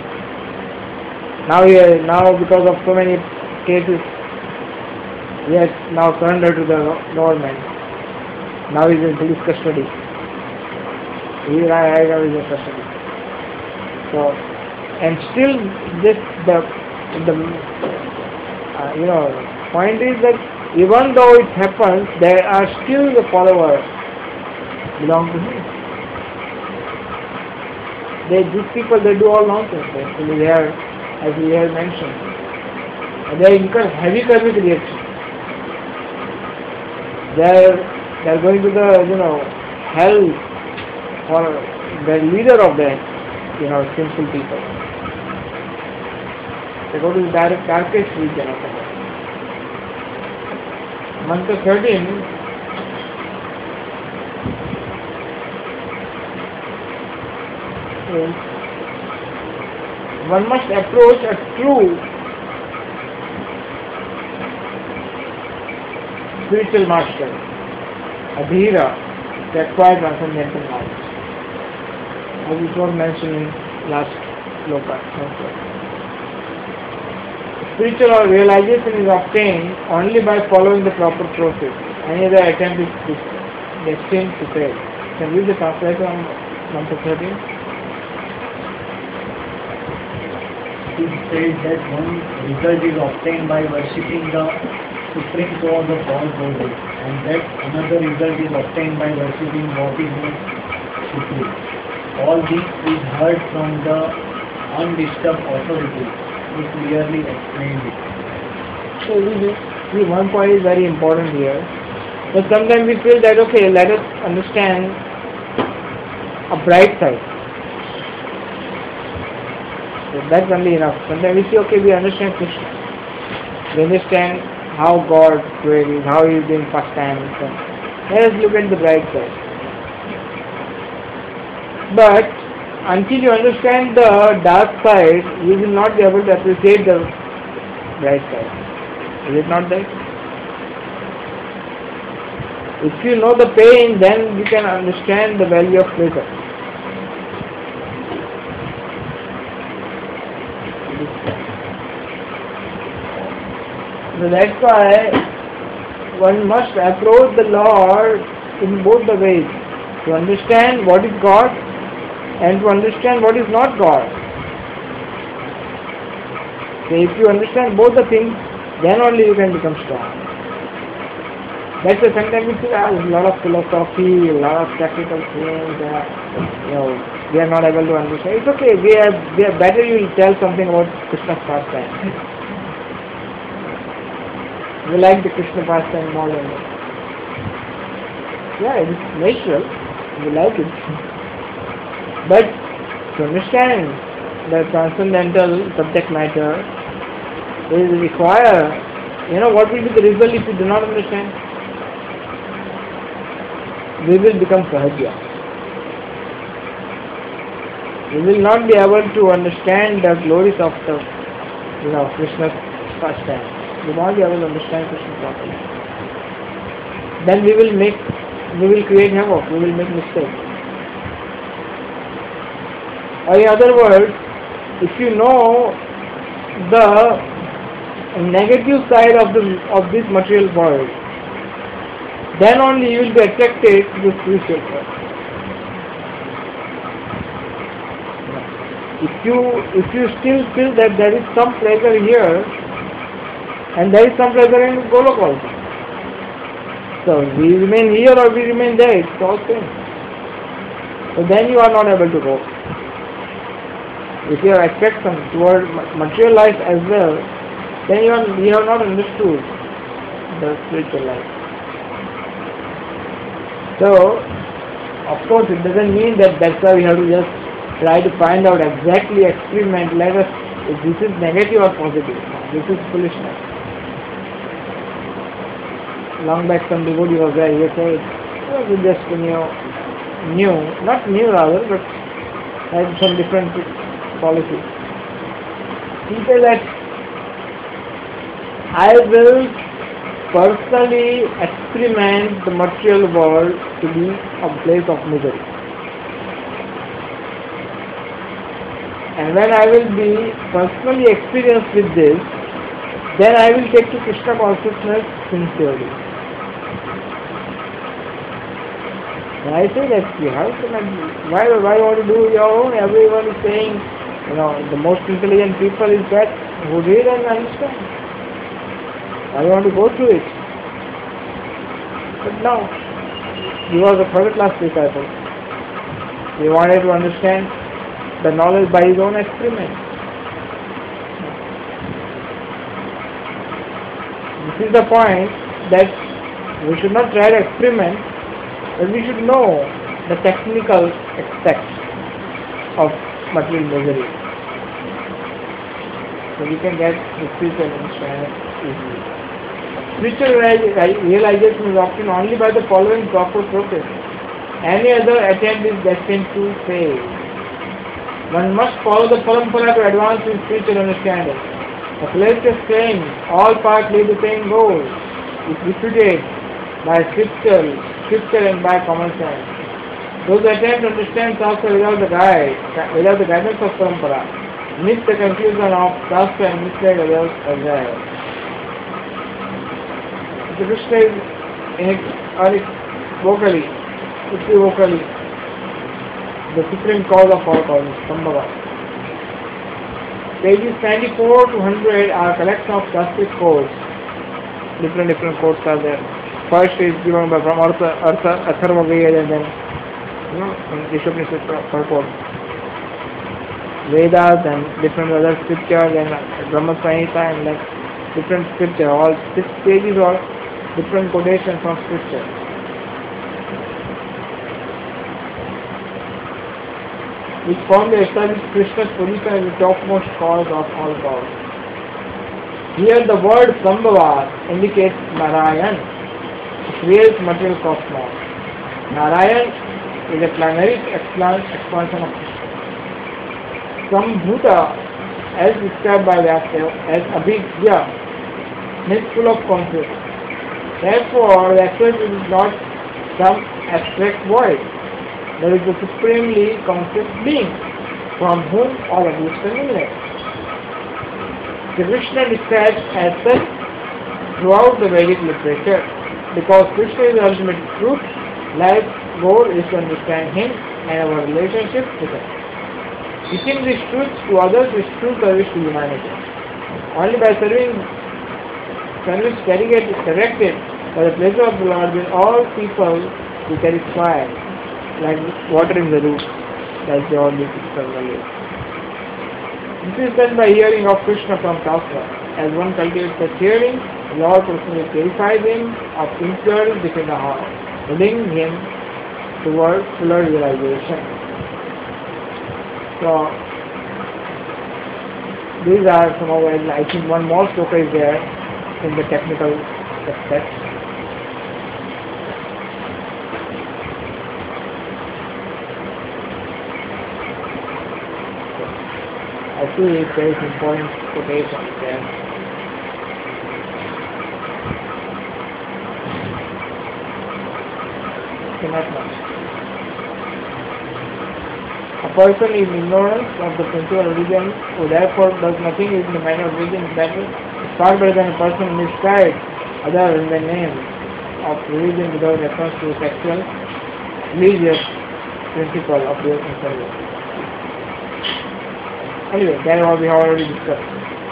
Now he has, now because of so many cases, he has now surrendered to the government. Now he is in police custody. He is in custody. So, and still this the the uh, you know point is that even though it happens, there are still the followers belong to him. They, these people, they do all nonsense. Actually, they are, as we have mentioned, and they incur heavy karmic reaction. They are they are going to the you know hell for the leader of the you know sinful people. They go to the direct darkest region of the world. Mantra thirteen. Is one must approach a true spiritual master, a dhira, to acquire transcendental knowledge. As it was mentioned in last sloka. Spiritual or realization is obtained only by following the proper process. Any other attempt is destined to fail. Can we read the translation on Mantra thirteen? It says that one result is obtained by worshipping the supreme cause of all causes, and that another result is obtained by worshipping what is most supreme. All this is heard from the undisturbed authority, who clearly explained it. So we do- see, one point is very important here. But sometimes we feel that, okay, let us understand a bright side. So that's only enough. Sometimes we say, okay, we understand Krishna. We understand how God created, how He is doing pastime and so on. Let us look at the bright side. But until you understand the dark side, you will not be able to appreciate the bright side. Is it not that? If you know the pain, then you can understand the value of pleasure. So that's why one must approach the Lord in both the ways, to understand what is God and to understand what is not God. So if you understand both the things, then only you can become strong. That's why sometimes we see a lot of philosophy, a lot of practical things, uh, you know, we are not able to understand. It's okay, we are, we are better you will tell something about Krishna's pastime. We like the Krishna pastime more than that. Yeah, it's natural, we like it. But to understand the transcendental subject matter, it will require, you know, what will be the result if you do not understand? We will become sahajya. We will not be able to understand the glories of the, you know, Krishna's pastime. We will not be able to understand Krishna properly. Then we will make, we will create havoc, we will make mistakes. Or in other words, if you know the negative side of the of this material world, then only you will be attracted to the spiritual world. If you if you still feel that there is some pleasure here and there is some pleasure in Golok also, so we remain here or we remain there, it's all same. So then you are not able to go. If you have attraction toward material life as well, then you, are, you have not understood the spiritual life. So, of course, it doesn't mean that that's why we have to just try to find out exactly, experiment, let us, if this is negative or positive. This is foolishness. Long back some devotee was there, he said, it was just, you know, new, not new rather, but had some different policy. He said that I will personally experiment the material world to be a place of misery. And when I will be personally experienced with this, then I will take to Krishna consciousness sincerely. And I say that you have to, why, why want to do your own? Everyone is saying, you know, the most intelligent people is that who read and understand. I want to go through it. But no, he was a third class disciple. He wanted to understand the knowledge by his own experiment. This is the point, that we should not try to experiment, but we should know the technical aspects of material misery. So we can get the spiritual understanding easily. Spiritual realization is obtained only by the following proper process. Any other attempt is destined to fail. One must follow the parampara to advance in spiritual understanding. The latest saying, all paths lead the same goal, is refuted by scripture, scripture and by common sense. Those who attempt to understand Shastra without the guide, without the guidance of parampara, miss the confusion of Shastra and mislead others as well. The Krishna is unequivocally, unequivocally the supreme cause of all causes, Sambhava. Pages ninety-four to one hundred are a collection of Shastric codes different different quotes are there. First is given by from Artha, Artha, Atharva Veda, and then you know in Ishopanishad purport. Vedas and different other scriptures and Brahma Samhita and like different scripture. All six pages are different quotations from scripture. Which form the established Krishna's position as the topmost cause of all cause. Here the word Sambhava indicates Narayan, creates material cosmos. Narayan is a planetary expansion of Krishna. Sambhuta, as described by Vyasa, as Abhidya, means full of concept. Therefore, the actual is not some abstract void. There is a supremely conscious being from whom all existence emanates. Krishna described as such throughout the Vedic literature. Because Krishna is the ultimate truth, life's goal is to understand Him and our relationship with Him. Teaching this truth to others is true service to humanity. Only by serving service dedicated, directed by the pleasure of the Lord will all people be satisfied, like water in the root, as they all need to serve. This is done by hearing of Krishna from Shastra. As one cultivates such hearing, the Lord personally purifies him of impurities within the heart, leading him toward fuller realization. So, these are some of the, I think one more sloka is there in the technical aspect. I see it's very important quotation there. Not much. A person is ignorant of the principle of religion who therefore does nothing in the manner of religion is better, is far better than a person who misguides others in the name of religion without reference to sexual religious principle of their service. Anyway, that is what we have already discussed.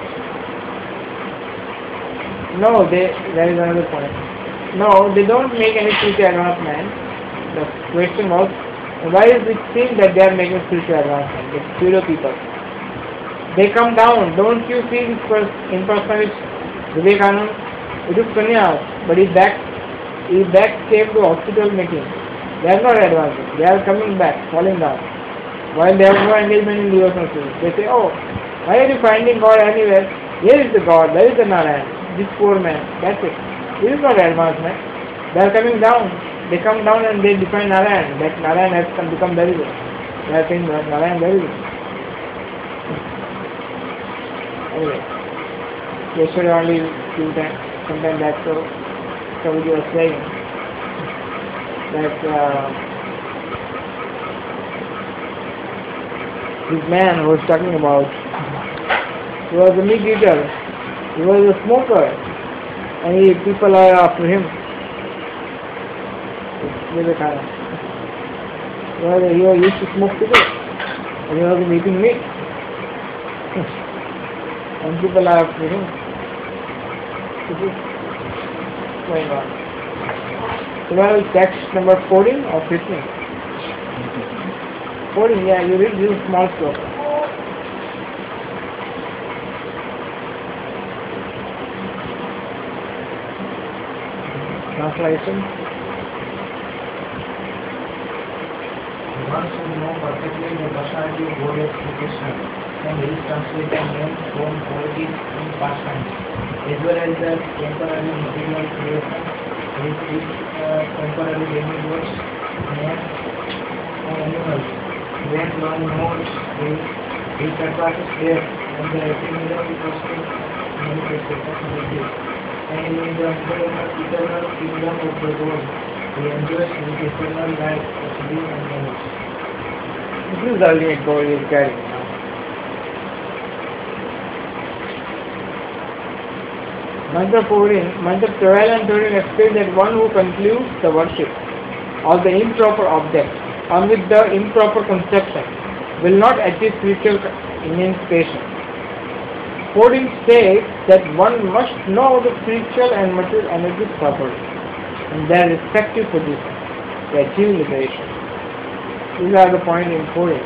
No, they, there is another point. No, they don't make any spiritual advancement. The question was, why is it seen that they are making spiritual advancement? The pseudo people. They come down. Don't you see this person, impersonalist Vivekanand? He took sannyas, but he back, he back came to hospital meeting. They are not advancing. They are coming back, falling down. While they have no engagement in devotional service. They say, oh, why are you finding God anywhere? Here is the God, there is the Narayan, this poor man, that's it. This is not advancement. They are coming down. They come down and they define Narayan, that Narayan has become very good. They are saying that Narayan very good. Anyway, yesterday only few times, sometime back, so somebody was saying that uh, this man who was talking about, he was a meat eater, he was a smoker, and he, people are after him. Vivekananda. Well, he used to smoke cigarettes, and he was eating meat. And people are after him. This is going on. So, well, text number fourteen or fifteen? fourteen, yeah, you read this small sloka. Translation. One should know perfectly the personality of God as Krishna and his translated names, form, qualities and pastimes, as well as the temporary material creation, his, his uh, temporary demigods, men and animals. When one knows his, his advantage there and the ephemeral cosmic manifestation with this, and in the eternal, eternal kingdom of the God, he enjoys with eternal life of being and knowledge. This is the ultimate goal he is carrying now. Mantra fourteen, Mantra twelve and thirteen explain that one who concludes the worship of the improper object and with the improper conception will not achieve spiritual emancipation. coding states that one must know the spiritual and material energies properly in their respective positions to achieve liberation. These are the points in coding.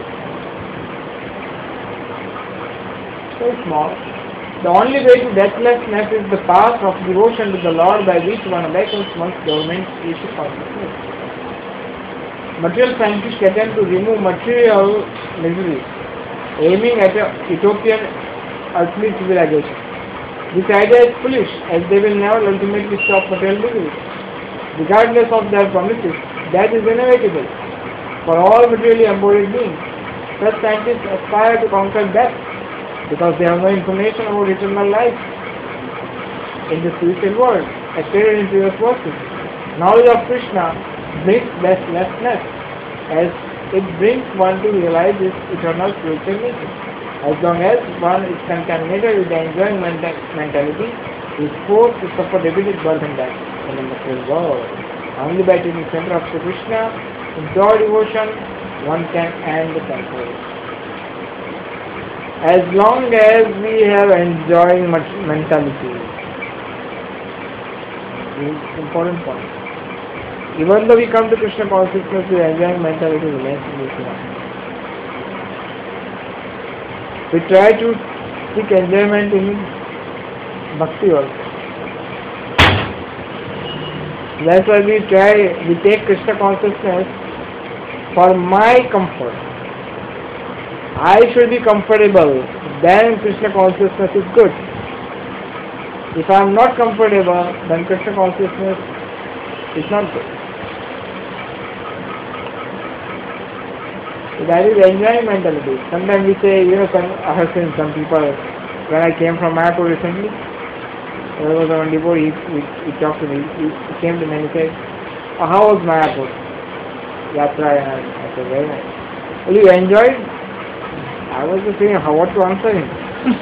So small. The only way to deathlessness is the path of devotion to the Lord by which one awakens one's dormant spiritual consciousness. Material scientists attempt to remove material misery, aiming at a utopian earthly civilization. This idea is foolish, as they will never ultimately stop material misery. Regardless of their promises, death is inevitable for all materially embodied beings. Such scientists aspire to conquer death because they have no information about eternal life in the spiritual world, as stated in previous verses. Knowledge of Krishna brings restlessness, as it brings one to realize his eternal spiritual nature. As long as one is contaminated with the enjoying mentality, he is forced to suffer repeated birth and death in the material world. Only by taking center of Sri Krishna in pure devotion, one can end the cycle. As long as we have enjoying mentality, important point. Even though we come to Krishna consciousness, the enjoying mentality remains in this life. We try to seek enjoyment in bhakti also. That's why we try, we take Krishna consciousness for my comfort. I should be comfortable, then Krishna consciousness is good. If I am not comfortable, then Krishna consciousness is not good. So that is enjoying mentality. Sometimes we say, you know, some, I have seen some people, when I came from Mayapur recently, there was one devotee, he, he, he talked to me, he, he came to me and he said, oh, how was Mayapur? Yatra, and I, I said, very nice. Well, you enjoyed? I was just saying how what to answer him.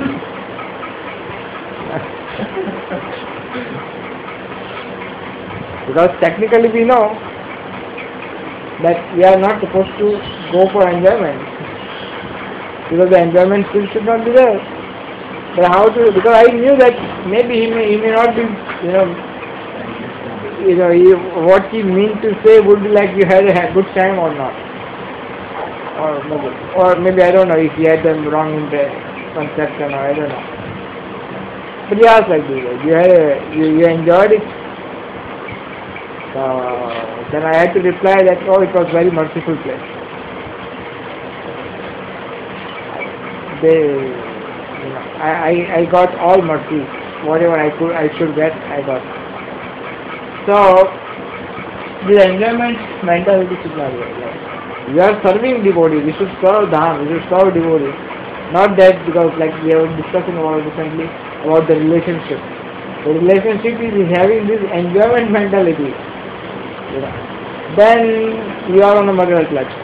Because technically we know that we are not supposed to go for enjoyment. Because the enjoyment still should not be there. But how to, because I knew that maybe he may, he may not be, you know, you know, he, what he meant to say would be like you had a good time or not. Or maybe, or maybe I don't know if he had the wrong conception, or I don't know. But he asked like this, you had a, you, you enjoyed it. So then I had to reply that oh, it was very merciful place. They, you know, I, I I got all mercy, whatever I could I should get, I got. So the enjoyment mentality should not be there. We are serving devotees, we should serve Dham, we should serve devotees. Not that because like we were discussing about recently about the relationship. The relationship is having this enjoyment mentality. You know, then you are on a material platform.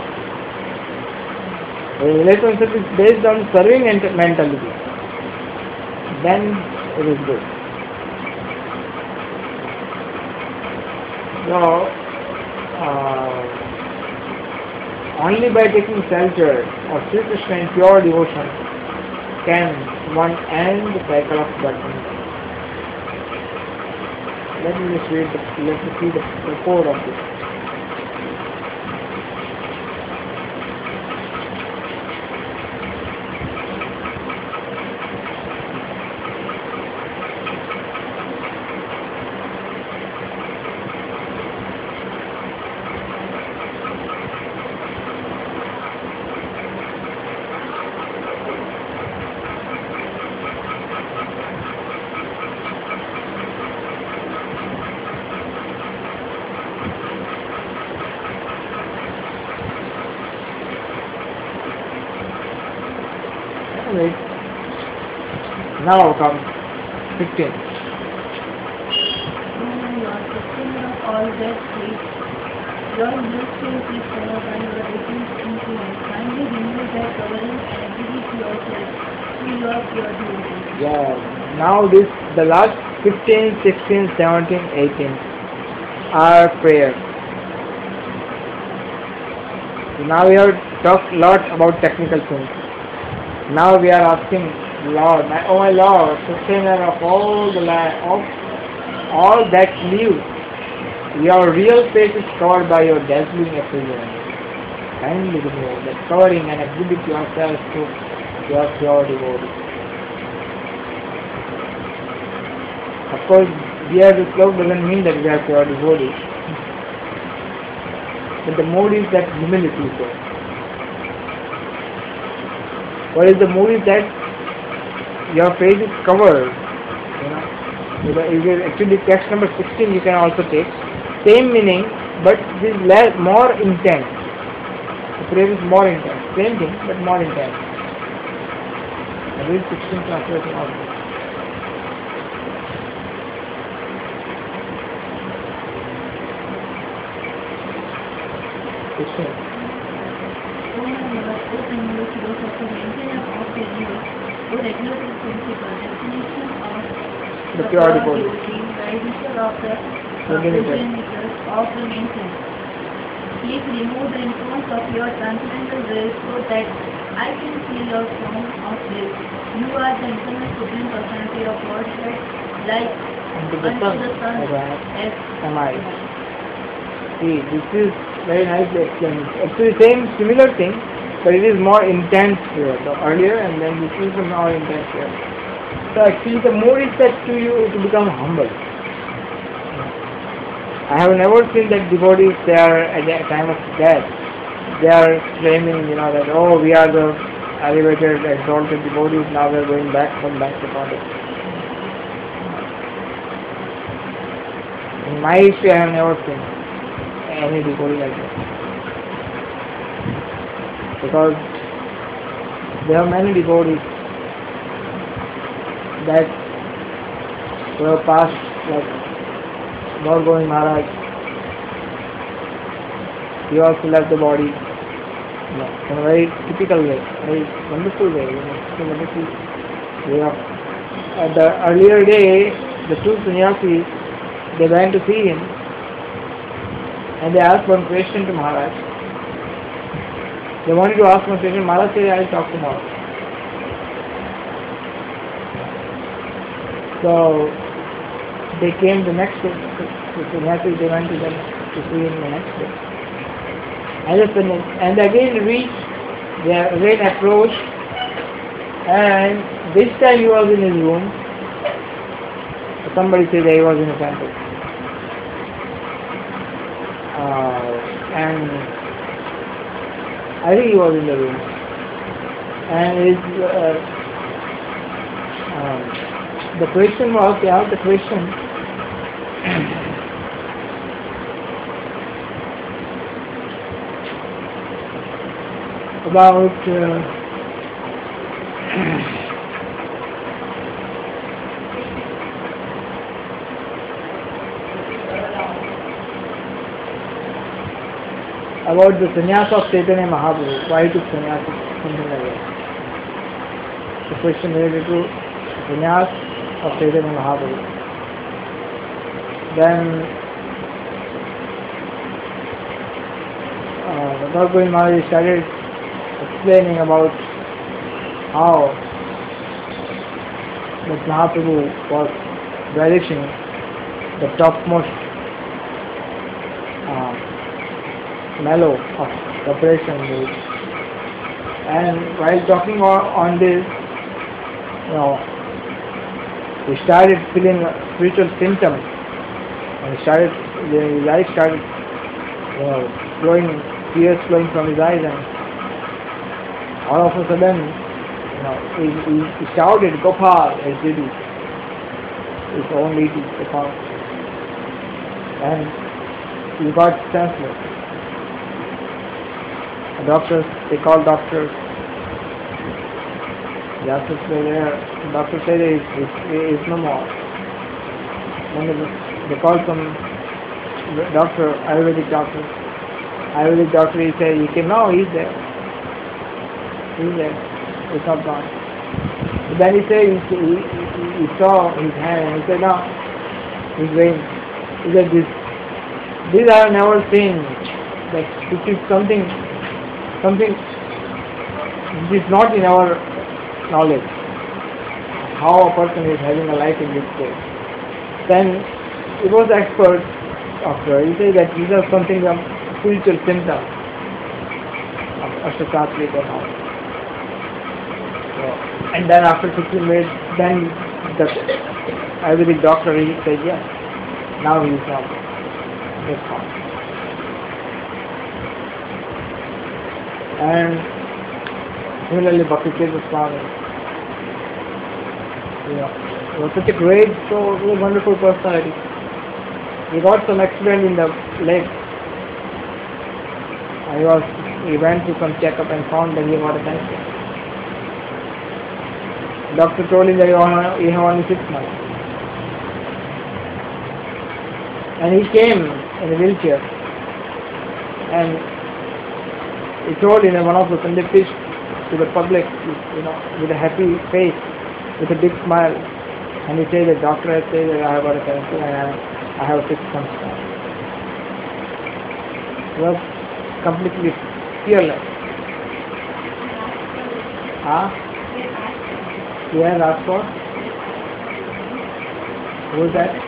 The relationship is based on serving mentality. Then it is good. So, uh, only by taking shelter of Sri Krishna in pure devotion can one end the cycle of birth and death. Let me just read the, let me see the report of this. Now comes fifteen. All that faith, your new faith is followed and your returns into life. Finally, remove that covering and give it to yourself to your pure devotee. Yeah. Now this the last fifteen, sixteen, seventeen, eighteen are prayers. So now we have talked a lot about technical things. Now we are asking Lord, my, oh my Lord, sustainer of all the land, of all that lives, your real face is covered by your dazzling effulgence. Kindly remove that covering and exhibit yourself to your pure devotee. Of course, here this slope doesn't mean that we are pure devotees. But the mood is that humility is there. What is the mood is that your face is covered. You know, you know, if you actually text number sixteen you can also take. Same meaning, but this is less, more intense. The phrase is more intense. Same thing, but more intense. I read sixteen translation also. sixteen. O my Lord, O Tremulous Philosopher, maintainer of the views, O regulative principle, definition of The pure devotee. riser of the Progenitors. progenitors of the nation. Please remove the influence of your transcendental will so that I can see your form of bliss. You are the internal supreme personality of Godhead, like Unto the unto sun, the sun as I as am I. See, this is very nicely explained. Actually, same similar thing, but it is more intense here. The earlier, and then this is more intense here. So actually, the more is that to you to become humble. I have never seen that devotees they are at the time of death. They are claiming, you know, that oh, we are the elevated, exalted devotees. Now we are going back from back to body. In my history, I have never seen any devotee like that. Because there are many devotees that were passed, like Lord Govind Maharaj. He also left the body, you know, in a very typical way, very wonderful way, you know, it's a wonderful way of. At the earlier day, the two sannyasis, they went to see him, and they asked one question to Maharaj. They wanted to ask one question. Maharaj said, I'll talk tomorrow. So they came the next day. The sannyasis, they went to them to see him the next day. And, the, and again reached, they again approached, and this time he was in his room. Somebody said that he was in a temple. Uh, and I think he was in the room. And his, uh, um, the question was, they asked the question, about uh, about the sannyas of Chaitanya Mahaprabhu, why he took sannyas, something like that. The question related to sannyas of Chaitanya Mahaprabhu. Then uh, Lord Govind Maharaj started explaining about how that Mahaprabhu was relishing the topmost uh, mellow of separation mood. And while talking on, on this, you know, he started feeling spiritual symptoms, and he started, his eyes started, you know, flowing, tears flowing from his eyes, and all of a sudden, you know, he, he, he shouted, Gopal, as did he, his own lady, Gopal, and he got senseless. The doctors, they called doctors. The doctors were there. The doctor said he is no more. Then they, they called some doctor, Ayurvedic doctor. Ayurvedic doctor, he said, he came, no, he's there. He's there. He's not gone. But then he said, he, he, he saw his hand and he said, no, he's vein. He said, this, this I have never seen. That this is something, something which is not in our knowledge. how a person is having a life in this state. Then it was expert doctor. He said that these are something of spiritual symptoms of Ashtakatrik and all. So, and then after fifteen minutes, then the Ayurvedic doctor he said yes. Now he is not. That's all. And similarly, Bhakti Tirtha Swami, you know, he was such a great, so wonderful personality. He got some accident in the leg. And he was, he went to some checkup and found that he got a cancer. Doctor told him that he had he had only six months. And he came in a wheelchair. And he told in one of the Sunday pitch to the public, you know, with a happy face, with a big smile. And he said, the doctor has said that I have got a cancer and I, I have six months now. He was completely fearless. Huh? Yeah, that's what. Who is that?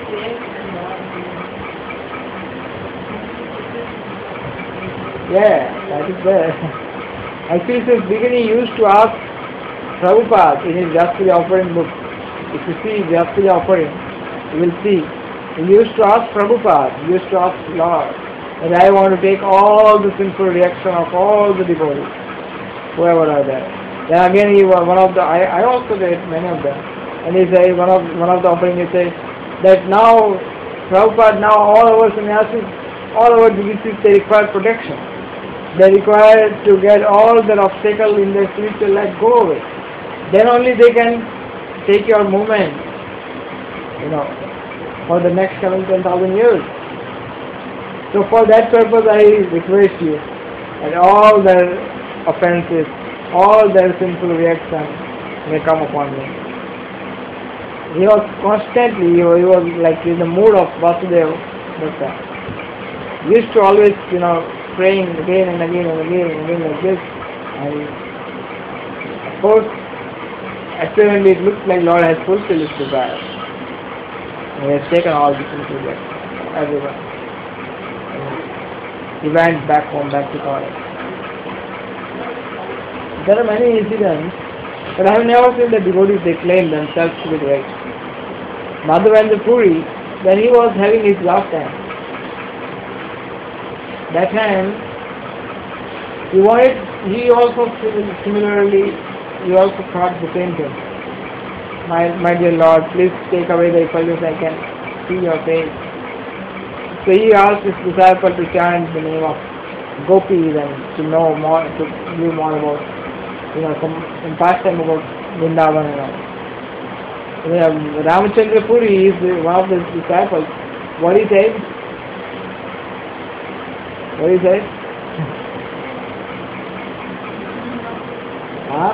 Yeah, that is there. Actually, since beginning, he used to ask Prabhupada in his Vyaspada offering book. If you see Vyaspada offering, you will see. He used to ask Prabhupada, he used to ask Lord, that I want to take all the sinful reaction of all the devotees, whoever are there. Then again, he was one of the, I, I also did many of them. And he said, one of one of the offering, he said, that now, Prabhupada, now all our sannyasis, all our devotees, they require protection. They require to get all the obstacle in their spiritual life go away. Then only they can take your movement, you know, for the next seven, ten thousand years. So for that purpose, I request you that all their offenses, all their sinful reactions may come upon me. He was constantly, he was, he was like in the mood of Vasudeva, but uh, he used to always, you know, praying again and again and again and again like this. And of course, apparently it looks like Lord has fulfilled his desire. He has taken all the sinful reactions, everyone. He went back home, back to college. There are many incidents, but I have never seen the devotees they claim themselves to be great. Madhavendra Puri, when he was having his last time, that time, he wanted, he also similarly, he also thought the same thing. My, my dear Lord, please take away the effulgence, I can see your face. So he asked his disciple to chant the name of Gopis and to know more, to know more about, you know, some, some pastime about Vrindavan and all. Yeah, Ramachandra Puri is one of his disciples. What he said? What he said? Huh?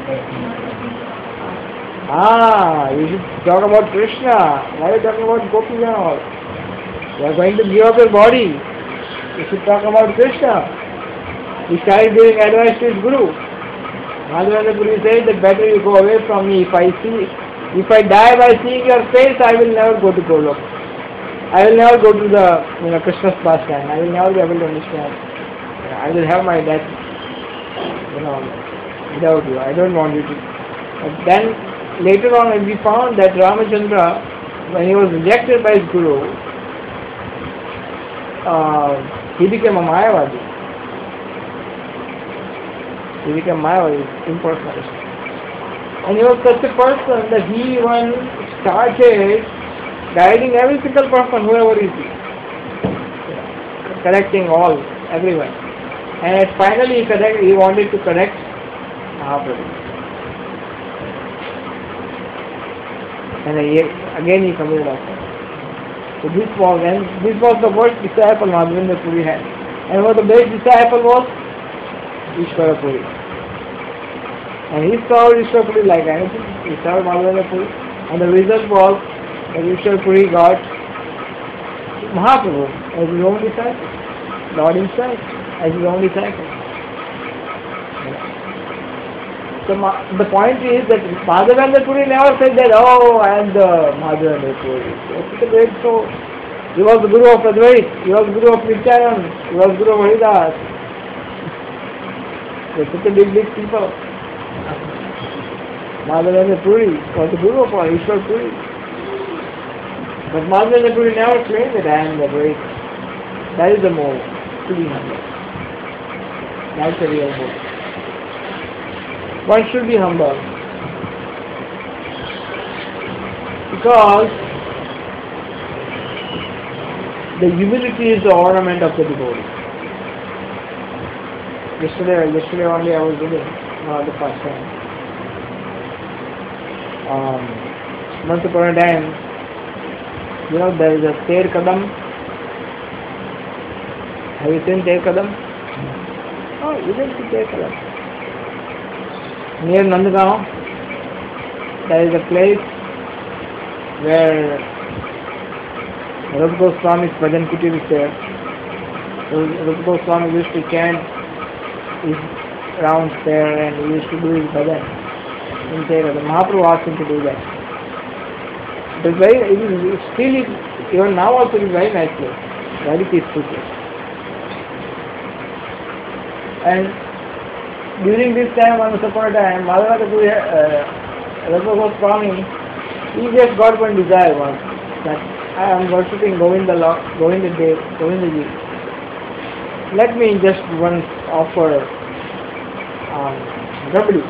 Ah, you should talk about Krishna. Why are you talking about Gopis and all? You are going to give up your body. You should talk about Krishna. He started giving advice to his guru. Madhavendra Puri said that better you go away from me. If I see, if I die by seeing your face, I will never go to Golok. I will never go to the, you know, Krishna's pastime. I will never be able to understand. I will have my death, you know, without you. I don't want you to. But then later on, we found that Ramachandra, when he was rejected by his guru, uh, he became a Mayavadi. He became Mayavadi, impersonalist. And he was such a person that he even started guiding every single person, whoever is he, correcting all, everyone. And finally he, correct, he wanted to correct Mahaprabhu. And he, again he committed offense. So this was, and this was the worst disciple Madhavendra Puri had. And what the best disciple was? Ishvara Puri. And he served Ishvara Puri like anything. He served Madhavendra Puri. And the result was that Ishvara Puri got Mahaprabhu as his own disciple. Lord himself as his own disciple. So ma- the point is that Madhavendra Puri never said that, oh, I am the Madhavendra Puri. He was such a great soul. He was the Guru of Advait, he was Guru of Nityanand, he was Guru of Haridas. They are such a big, big people. Madhavendra Puri was the Guru of Ishwar Puri. But Madhavendra Puri never claimed that I am the great. That is the mode, to be humble. That's the real mode. One should be humble. Because the humility is the ornament of the devotee. Yesterday, yesterday only I was reading, not the first time. Um, once upon a time, you know, there is a Ter Kadam. Have you seen Ter Kadam? Oh, you didn't see Ter Kadam. Near Nandgaon, there is a place where Rupa Goswami's Bhajan Kutir is there. So Rupa Goswami used to chant his rounds there and he used to do his bhajan in there. The Mahaprabhu asked him to do that. It is very, it is still, even now also it is very nice place, very peaceful place. And during this time, once upon a time, Madhavendra Puri, uh, Rupa Goswami, he just got one desire once, that I am worshipping Govinda, Govinda Dev, Govinda Ji. Let me just once offer um, Rabdi.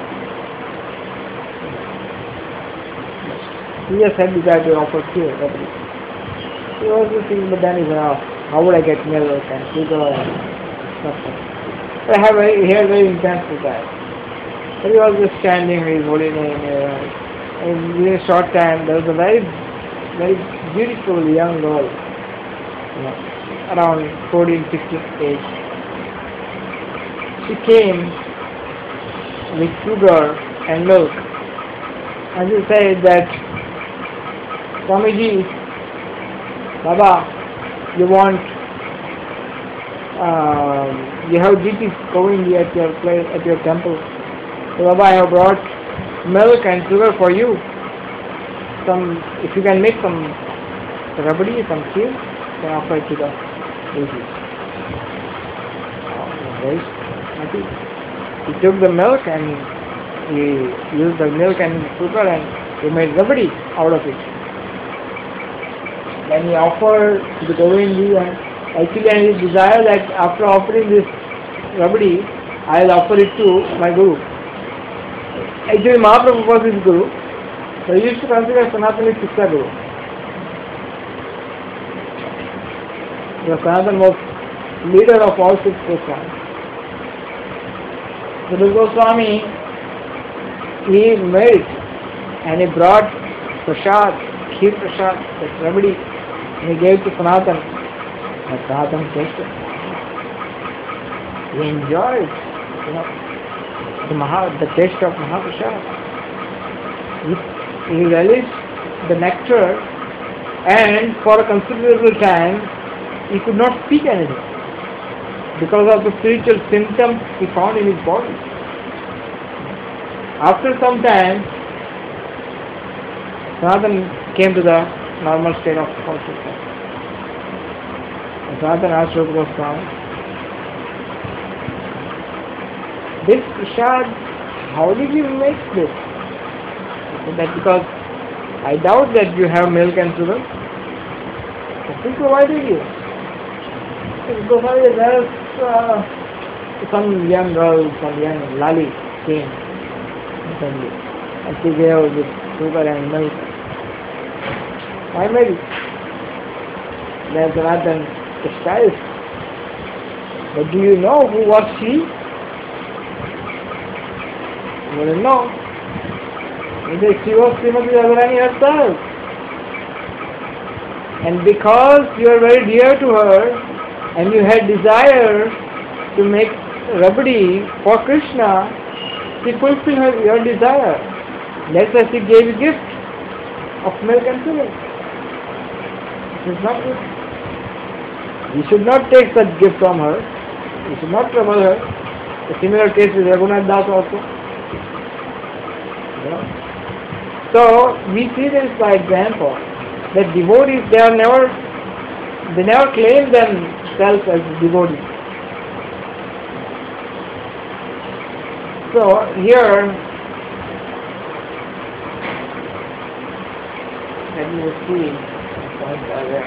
He just had desire to offer pure Rabdi. He was just thinking, but then he said, oh, how would I get milk and sugar and stuff. I have a, he had very intense desire. But he was just standing with his holy name. Uh, and in a short time, there was a very, very beautiful young girl, you know, around fourteen, sixteen age. She came with sugar and milk. And she said that, Swamiji, Baba, you want Uh, you have deities going at your place, at your temple. So Baba, I have brought milk and sugar for you. Some, if you can make some rabdi, some kheer, then offer it to the deities. Very happy. He took the milk and he used the milk and sugar and he made rabdi out of it. Then he offered to the Govindji and actually, and his desire that after offering this rabdi, I will offer it to my Guru. Actually, Mahaprabhu was his Guru, so he used to consider Sanatana Siksha Guru. So Sanatana was leader of all six Goswamis. So the Goswami, he made it and he brought prasad, kheer prasad, that rabdi, and he gave to Sanatana. And Sanatana tasted. He enjoyed, you know, the Maha, the taste of Mahaprasad. He, he relished the nectar, and for a considerable time he could not speak anything because of the spiritual symptoms he found in his body. After some time, Sanatana came to the normal state of consciousness. Sanatana asked Rupa Goswami, this prasad, how did you make this? He said that because I doubt that you have milk and sugar. Who provided you? Goswami, there is uh, some young girl, some young lali came and she gave with sugar and milk. Why maybe? Then Sanatana despised. But do you know who was she? You wouldn't know. He said she was Srimati Radharani herself. And because you are very dear to her and you had desire to make rabdi for Krishna, she fulfilled her, your desire. That's why she gave you gift of milk and sugar. This is not good. You should not take such gift from her. You should not trouble her. A similar case with Raghunath Das also. You know. So we see this by example that devotees, they are never, they never claim themselves as devotees. So here, let me see the points are there.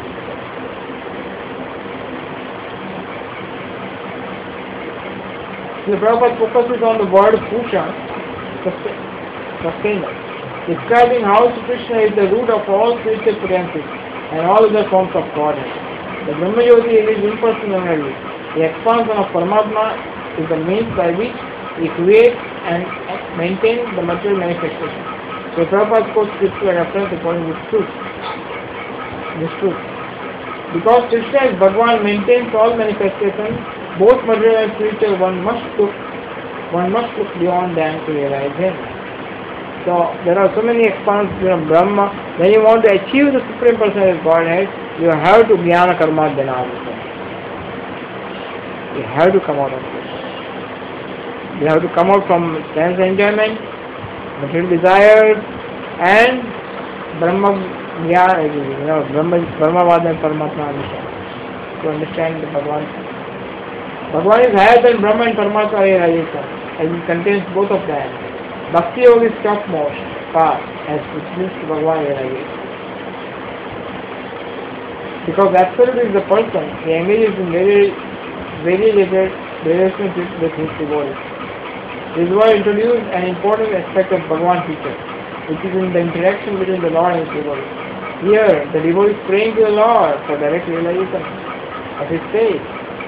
The Prabhupada focuses on the word Pusha, sustainer, describing how Krishna is the root of all spiritual potencies and all other forms of Godhead. The Brahma Jyoti is impersonal energy. The expansion of Paramatma is the means by which he creates and maintains the material manifestation. So Prabhupada quotes scripture reference according to truth. This truth. Because Krishna is Bhagavan, maintains all manifestations, both material and spiritual, one must look, one must look beyond them to realize him. So there are so many expansions of Brahma. When you want to achieve the Supreme Personality of Godhead, you have to Jnana Karma Dhyana. You have to come out of this. You have to come out from sense enjoyment, material desires, and Brahma Jnana, you know, Brahma, Brahmavad and Paramatma understand. To understand the Bhagavan. Bhagavan is higher than Brahma and Paramatma realization, and it contains both of them. Bhakti Yoga is topmost path, as it means to Bhagavan realization. Because Absolute is the person, he engages in very, very related relationship with his devotees. This is why I introduced an important aspect of Bhagavan teaching, which is in the interaction between the Lord and his devotees. Here, the devotee is praying to the Lord for direct realization of his faith.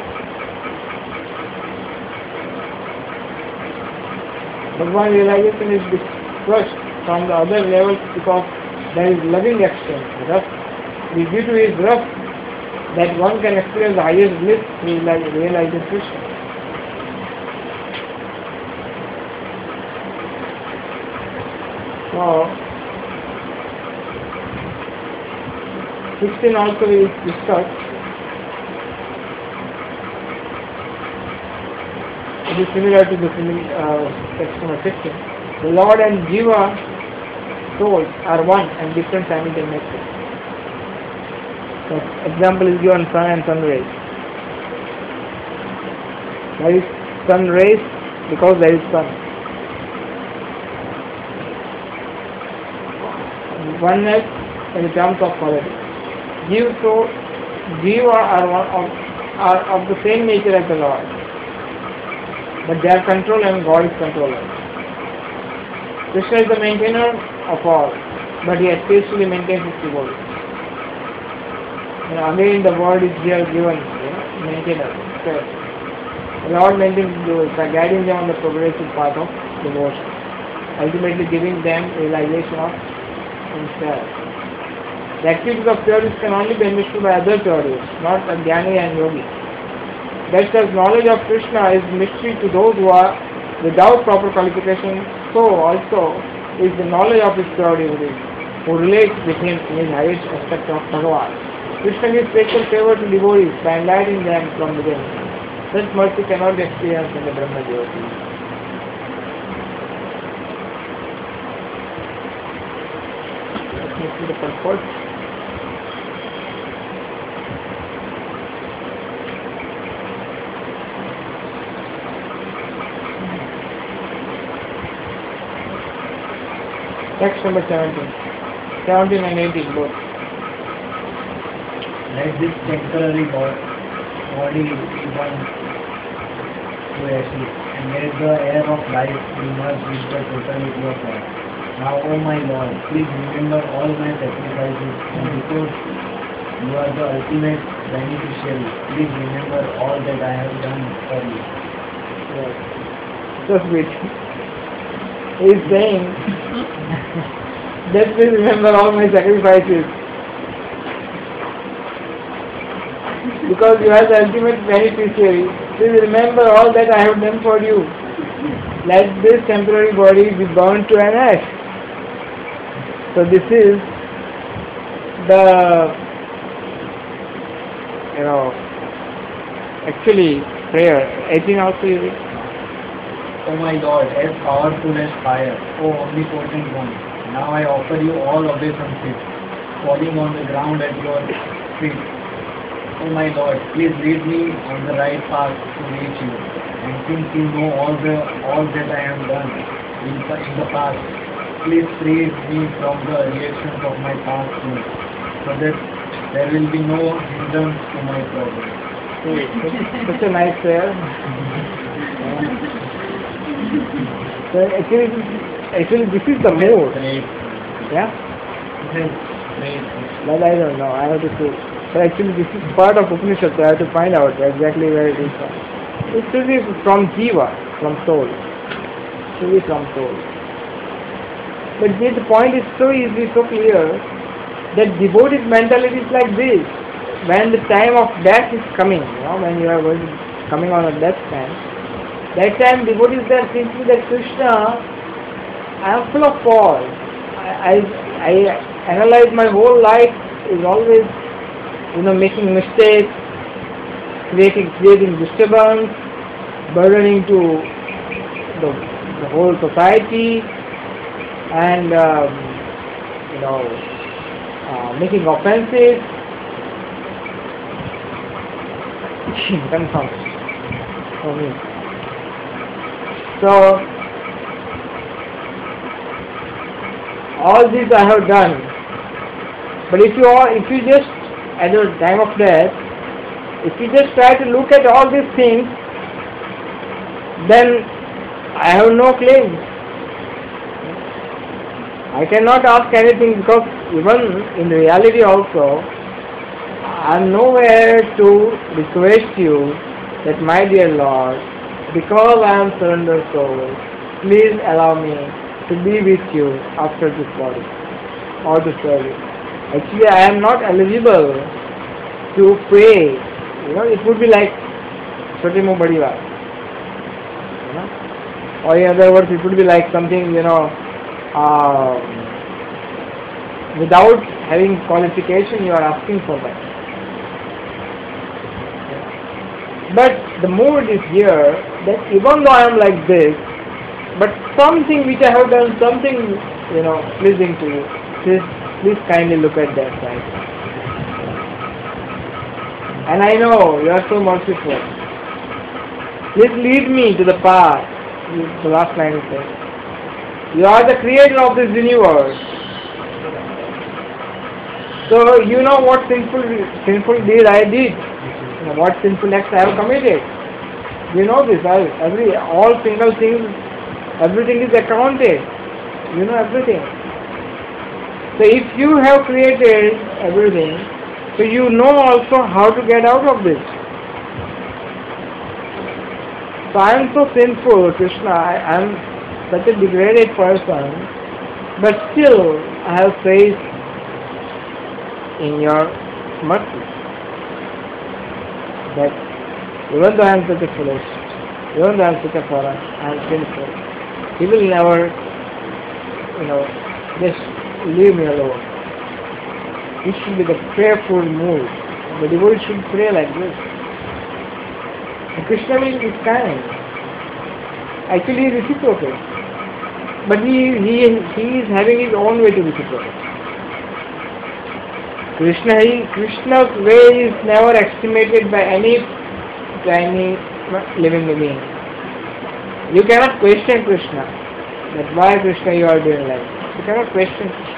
Bhagavan realization is discussed from the other levels because there is loving exchange. Thus, it is due to his love that one can experience the highest bliss realizing Krishna. So, sixteen also is discussed. It is similar to the uh, text number fifteen. The Lord and Jiva souls are one and different simultaneously. So, example is given sun and sun rays. There is sun rays because there is sun. Oneness in terms of quality. Jiva soul, Jiva are one of are of the same nature as the Lord, but they are controlled and God is controller. Krishna is the maintainer of all, but he especially maintains his devotees. And again the word is here given, you know, maintainer. So, the Lord maintains devotees by guiding them on the progressive path of devotion, ultimately giving them realization of himself. The activities of purities can only be understood by other purities, not a Jnani and Yogi. That says knowledge of Krishna is mystery to those who are without proper qualification, so also is the knowledge of his pure devotees, who relate with him in his highest aspect of Bhagavan. Krishna gives special favor to devotees by enlightening them from within. Such mercy cannot be experienced in the Brahma devotees. Let me see the purport. Text number seventeen. seventeen and eighteen both. Let this temporary bo- body be one to asleep, and let the air of life be merged with the totality of life. Now, O my Lord, please remember all my sacrifices, and because you are the ultimate beneficiary, please remember all that I have done for you. Yes. So sweet. He is saying, let me remember all my sacrifices. Because you are the ultimate beneficiary, please remember all that I have done for you. Let this temporary body be burned to an ash. So this is the, you know, actually prayer. eighteen also is it? O my Lord, as powerful as fire, O omnipotent one, now I offer you all obeisances, falling on the ground at your feet. O my Lord, please lead me on the right path to reach you. And since you know all the all that I have done in the, in the past, please free me from the reactions of my past sins, so that there will be no hindrance to my progress. Such a nice prayer. So actually, actually this is the mood. Great. Yeah? Great. Great. But I don't know, I have to see. But actually this is part of Upanishad, so I have to find out exactly where it is from. It should be from Jiva, from soul. It should be from soul. But see, the point is so easy, so clear, that devoted mentality is like this. When the time of death is coming, you know, when you are going to, coming on a death time, that time devotees are thinking that Krishna, I am full of faults. I, I, I analyze my whole life is always, you know, making mistakes, creating creating disturbance, burdening to the, the whole society, and um, you know, uh, making offenses. Confirm for me. So all this I have done, but if you are, if you just at the time of death, if you just try to look at all these things, then I have no claim. I cannot ask anything, because even in reality also, I am nowhere to request you that, my dear Lord, because I am surrendered soul, please allow me to be with you after this body, or to serve you. Actually, I am not eligible to pray. You know, it would be like Chote Mo Badi Baat. You know? Or in other words, it would be like something, you know, uh, without having qualification, you are asking for that. But the mood is here that even though I am like this, but something which I have done, something, you know, pleasing to you, please, please kindly look at that side. And I know you are so merciful. Please lead me to the path. The last line is there. You are the creator of this universe. So you know what sinful sinful deed I did. You know, what sinful acts I have committed. You know this. I, every all single things, everything is accounted. You know everything. So if you have created everything, so you know also how to get out of this. So I am so sinful, Krishna. I am such a degraded person, but still I have faith in your mercy. That even though I am such a foolish, even though I am such a foreign, I am sinful, He will never, you know, just leave me alone. It should be the prayerful mood. The devotee should pray like this. And Krishna is kind. Actually, he is reciprocal. But he, he, he is having his own way to reciprocate. Krishna, he, Krishna's way is never estimated by any tiny living being. You cannot question Krishna. That why Krishna you are doing like this. You cannot question Krishna.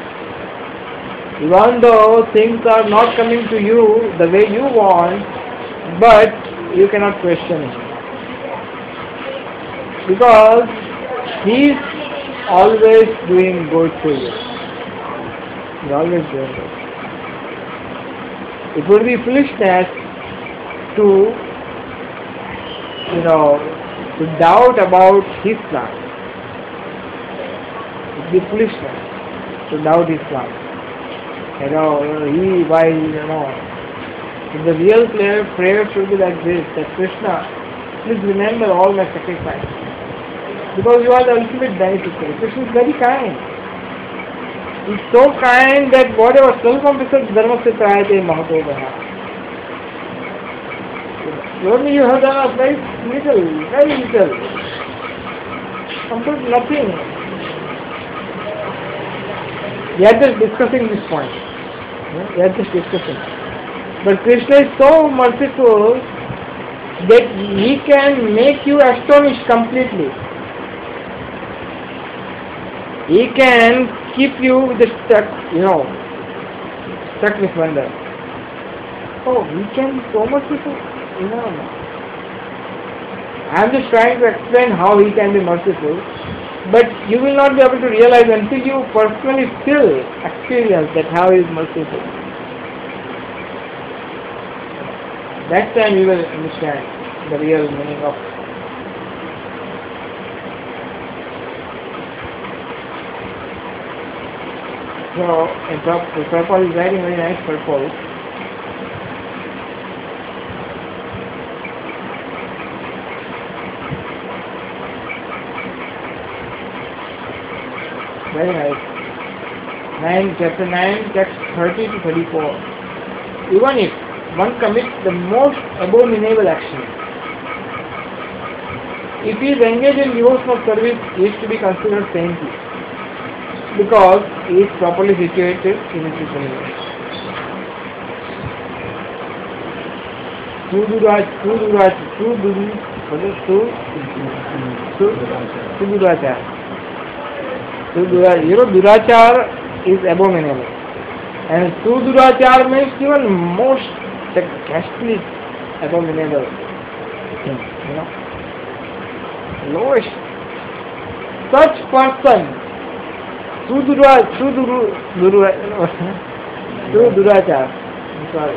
Even though things are not coming to you the way you want, but you cannot question him. Because he is always doing good to you. He is always doing good. It would be foolishness to, you know, to doubt about his plan. It would be foolishness to doubt his plan. You know, he, why, you know, the real prayer, prayer should be like this, that Krishna, please remember all my sacrifice. Because you are the ultimate beneficiary. Krishna is very kind. He is so kind that whatever self-confessed dharma se prayate mahato baha. Only you have done us very little, very little. Complete nothing. We are just discussing this point. Yeah, we are just discussing. But Krishna is so merciful that he can make you astonished completely. He can keep you just stuck, you know, stuck with wonder. Oh, he can be so merciful, you know. I am just trying to explain how he can be merciful, but you will not be able to realize until you personally feel, experience that how he is merciful. That time you will understand the real meaning of. So, in the purpose is writing very nice purpose. Very nice. Nine, chapter nine, text thirty to thirty-four. Even if one commits the most abominable action, if he is engaged in devotional service, he is to be considered saintly, because he is properly situated in his universe. Sudurach, Sudurach, Suduru, what is Su? Sudurachar. Sudurachar. You know, Durachar is abominable, and Sudurachar means even most the ghastly, abominable thing, you know. Lowest. Such person, Sudura, Suduru, Duru, Sudurachar. I'm sorry.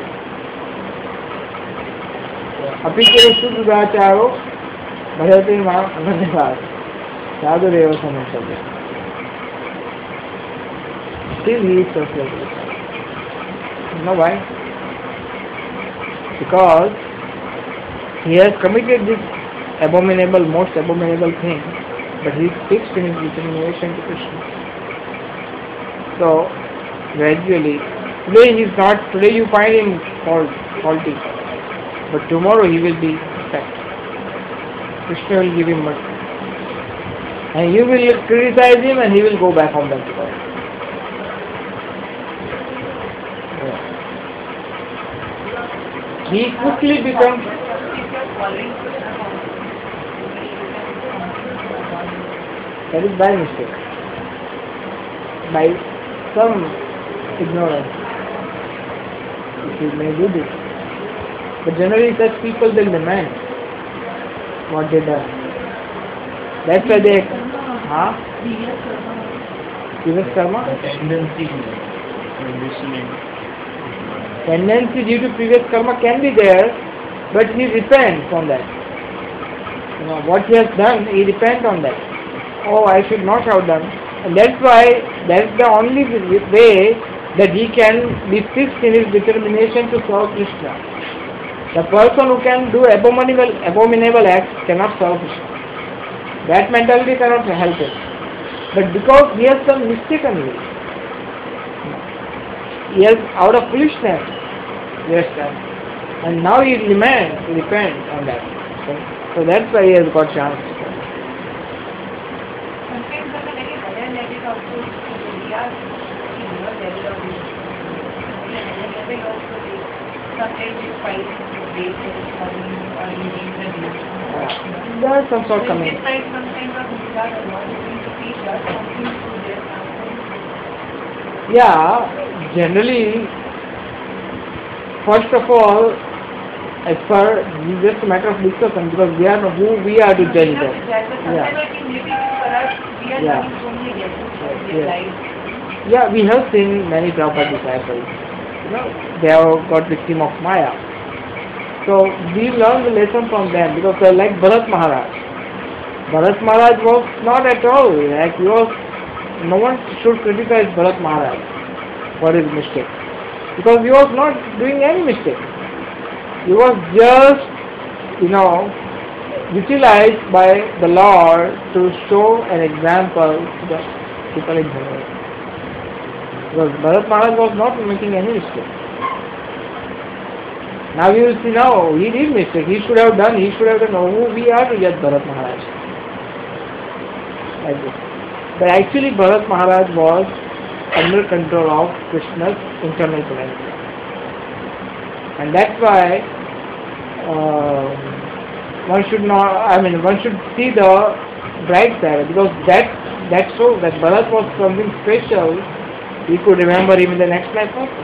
Apikere Suduracharo, Bhajate Maam Anandavad, Sadhu Deva Samasabha. Still he is suffering. You know why? Because he has committed this abominable, most abominable thing, but he is fixed in his determination to Krishna. So, gradually, today he is not, today you find him fault, faulty, but tomorrow he will be perfect. Krishna will give him mercy. And you will criticize him and he will go back on that spot. He quickly becomes that is by mistake, by some ignorance. If you may do this, but generally such people will demand what they done. That's why they, huh? Previous karma. The tendency to conditioning. Tendency due to previous karma can be there, but he repents on that. You know, what he has done, he repents on that. Oh, I should not have done. And that's why, that's the only way that he can be fixed in his determination to serve Krishna. The person who can do abominable, abominable acts cannot serve Krishna. That mentality cannot help him. But because he has done mistakenly, he has, out of foolishness, yes, sir. And now he remains, he repents on that. Okay? So that's why he has got chance. Sometimes when I get higher level also, we are in lower level of this. Higher level also, sometimes it's fighting with base or using the base. There are some sort coming. It's like some kind of Mudra or not, you need to teach us something to this. Yeah, generally, first of all, as per this is just a matter of discussion, because we are who we are to judge them. Yeah. Yeah. Yeah. Yeah, we have seen many Prabhupada disciples. You know, they have got victim of Maya. So we learn the lesson from them, because they are like Bharat Maharaj. Bharat Maharaj was not at all like he was. No one should criticize Bharat Maharaj for his mistake, because he was not doing any mistake. He was just, you know, utilized by the Lord to show an example to the people in general. Because Bharat Maharaj was not making any mistake. Now you will see, now he did mistake. He should have done. He should have done. Oh, who we are to judge Bharat Maharaj? like this. But actually Bharat Maharaj was under control of Krishna's internal phenomena. And that's why uh, one should not, I mean, one should see the bright side, because that that shows that Bharat was something special. He could remember him in the next life also.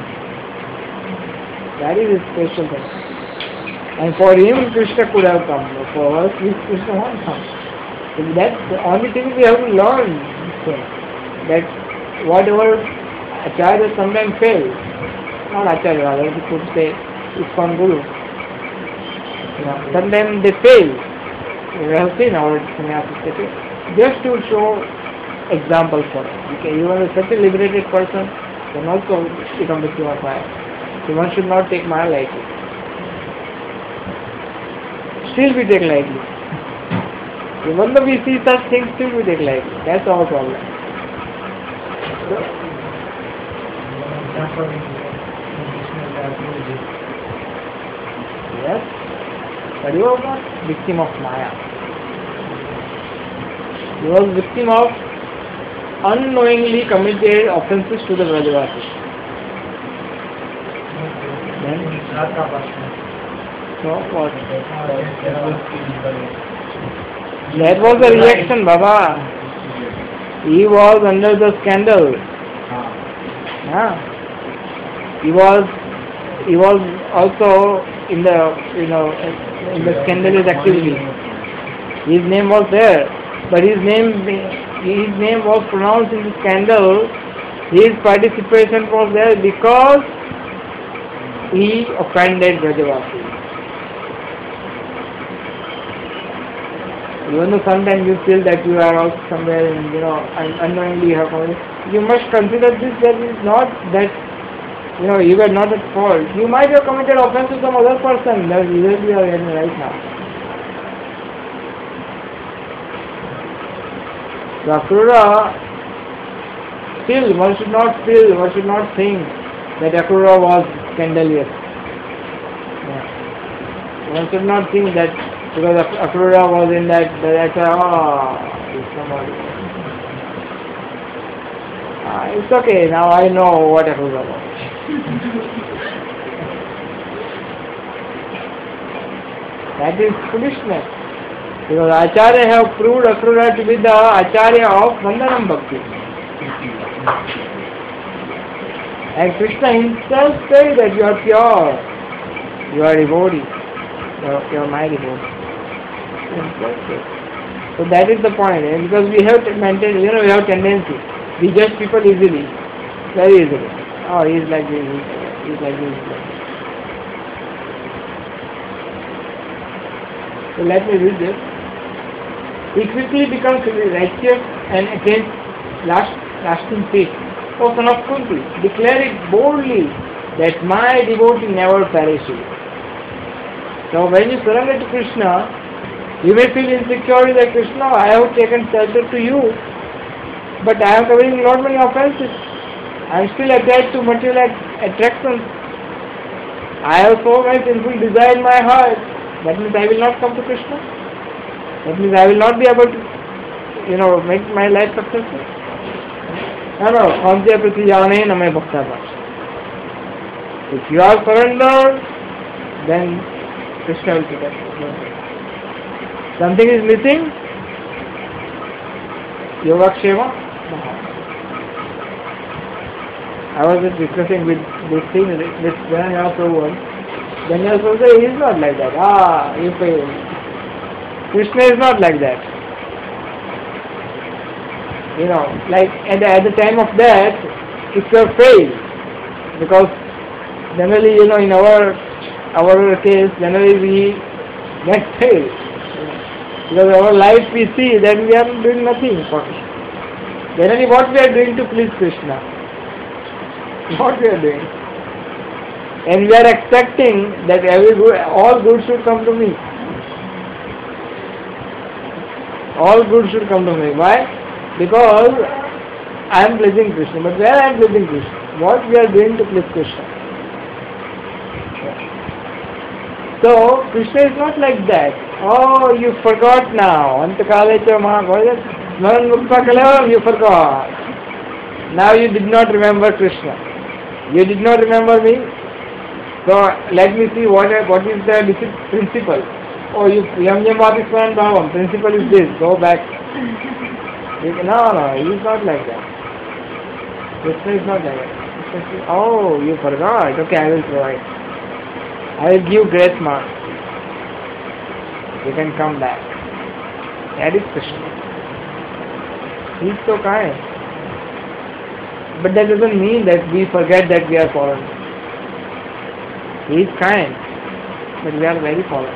That is a special thing. And for him, Krishna could have come. For us, Krishna won't come. So that's the only thing we have to learn. That whatever Acharya sometimes fail, not Acharya, rather we could say ISKCON Guru. You know, sometimes they fail. We have seen our sannyasis, they fail. Just to show example for us. Okay, you are such a liberated person, can also become victim of Maya. So one should not take Maya lightly. Still we take lightly. Even though we see such things, still we take lightly. That's our problem. So, yes, but you are not victim of Maya. You are victim of unknowingly committed offenses to the Vrajavasis. Then, so what? That was the reaction, Baba. He was under the scandal. Yeah. He was. He was also in the, you know, in the scandalous activity. His name was there, but his name, his name was pronounced in the scandal. His participation was there because he offended Vrajavasi. Even though sometimes you feel that you are also somewhere in, you know, un- unknowingly you have committed, you must consider this, that it is not that, you know, you are not at fault. You might have committed offense to some other person that you are in right now. So Akrura, still one should not feel, one should not think that Akrura was scandalous. Yeah. One should not think that because Akrura was in that, that oh, it's somebody. Ah, it's okay, now I know what Akrura was. That is foolishness. Because Acharya have proved Akrura to be the Acharya of Vandanam Bhakti. And Krishna himself says that you are pure, you are devotee, you are, you are my devotee. So that is the point, eh? Because we have to maintain, you know, we have tendency. We judge people easily, very easily. Oh, he is like this, he is like this. So let me read this. He quickly becomes righteous and attains last, lasting peace. O son of Kunti, declare it boldly that my devotee never perishes. So when you surrender to Krishna, you may feel insecure that Krishna, I have taken shelter to you, but I am committing not many offenses. I am still attached to material attractions. I have so much sinful desire in my heart. That means I will not come to Krishna. That means I will not be able to, you know, make my life successful. No, no. If you are surrendered, then Krishna will protect you. Something is missing. Yogakshema. I was just discussing with this thing, this Danyal Prabhu. Danyal Prabhu said, he is not like that. Ah, you fail. Krishna is not like that. You know, like at the, at the time of death, if you have failed, because generally, you know, in our our case, generally we get failed. Because our life we see that we are doing nothing for Krishna. Generally, what we are doing to please Krishna? What we are doing? And we are expecting that every good, all good should come to me. All good should come to me. Why? Because I am pleasing Krishna. But where I am pleasing Krishna? What we are doing to please Krishna? So, Krishna is not like that. Oh, you forgot now. Antakalecha Maha, what is it? Smaran Mukta Kalavam, you forgot. Now you did not remember Krishna. You did not remember me. So let me see what what is the principle. Oh, you Yam Yam Vati Smaran Bhavam. Principle is this. Go back. No, no, he is not like that. Krishna is not like that. Krishna says, oh, you forgot. Okay, I will provide. I will give grace mark. You can come back. That is Krishna. He is so kind. But that doesn't mean that we forget that we are fallen. He is kind, but we are very fallen.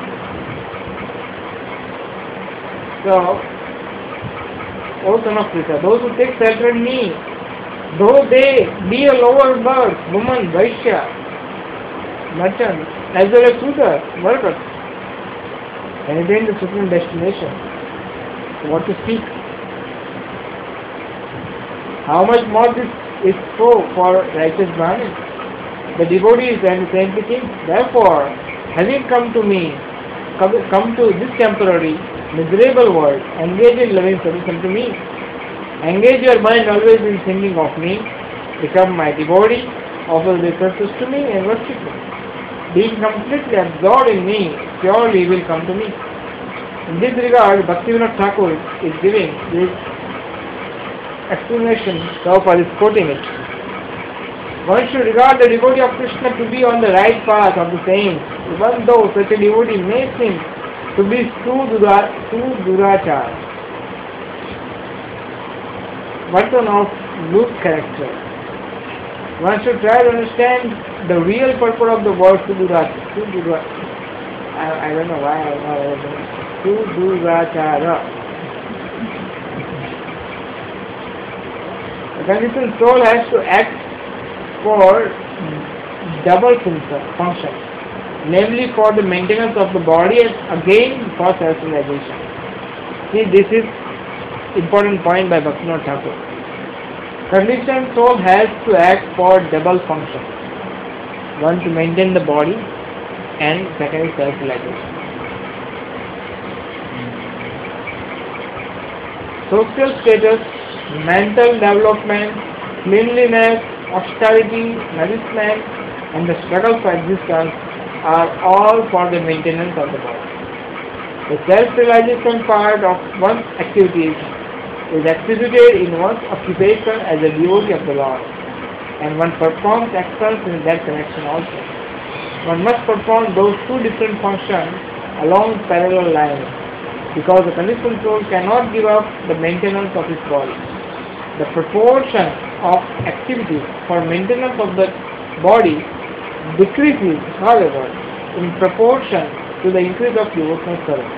So, O son of Krishna, those who take shelter in me, though they be a lower birth, woman, Vaishya, merchant, as well as Sudra, worker, and attain the supreme destination. So what to speak? How much more this is so for righteous Brahmins, the devotees and the saintly kings. Therefore, having come to me, come, come to this temporary, miserable world, engage in loving service unto me. Engage your mind always in thinking of me. Become my devotee, offer references to me and worship me. Being completely absorbed in me, purely will come to me. In this regard, Bhaktivinoda Thakur is giving this explanation. Prabhupada is quoting it. One should regard the devotee of Krishna to be on the right path of the saints, even though such a devotee may seem to be too dura, too durachar. Person of loose character. One should try to understand the real purport of the word too durachar. Too dura, I, I don't know why I know that. Too durachara. The conditioned soul has to act for double function, namely for the maintenance of the body and again for self-realization. See, this is important point by Bhaktivinoda Thakur. Conditioned soul has to act for double function. One, to maintain the body, and second is self-realization. Social status, mental development, cleanliness, austerity, nourishment, and the struggle for existence are all for the maintenance of the body. The self-realization part of one's activities is executed in one's occupation as a devotee of the Lord, and one performs actions in that connection also. One must perform those two different functions along parallel lines, because the conditioned soul cannot give up the maintenance of his body. The proportion of activities for maintenance of the body decreases, however, in proportion to the increase of devotional service.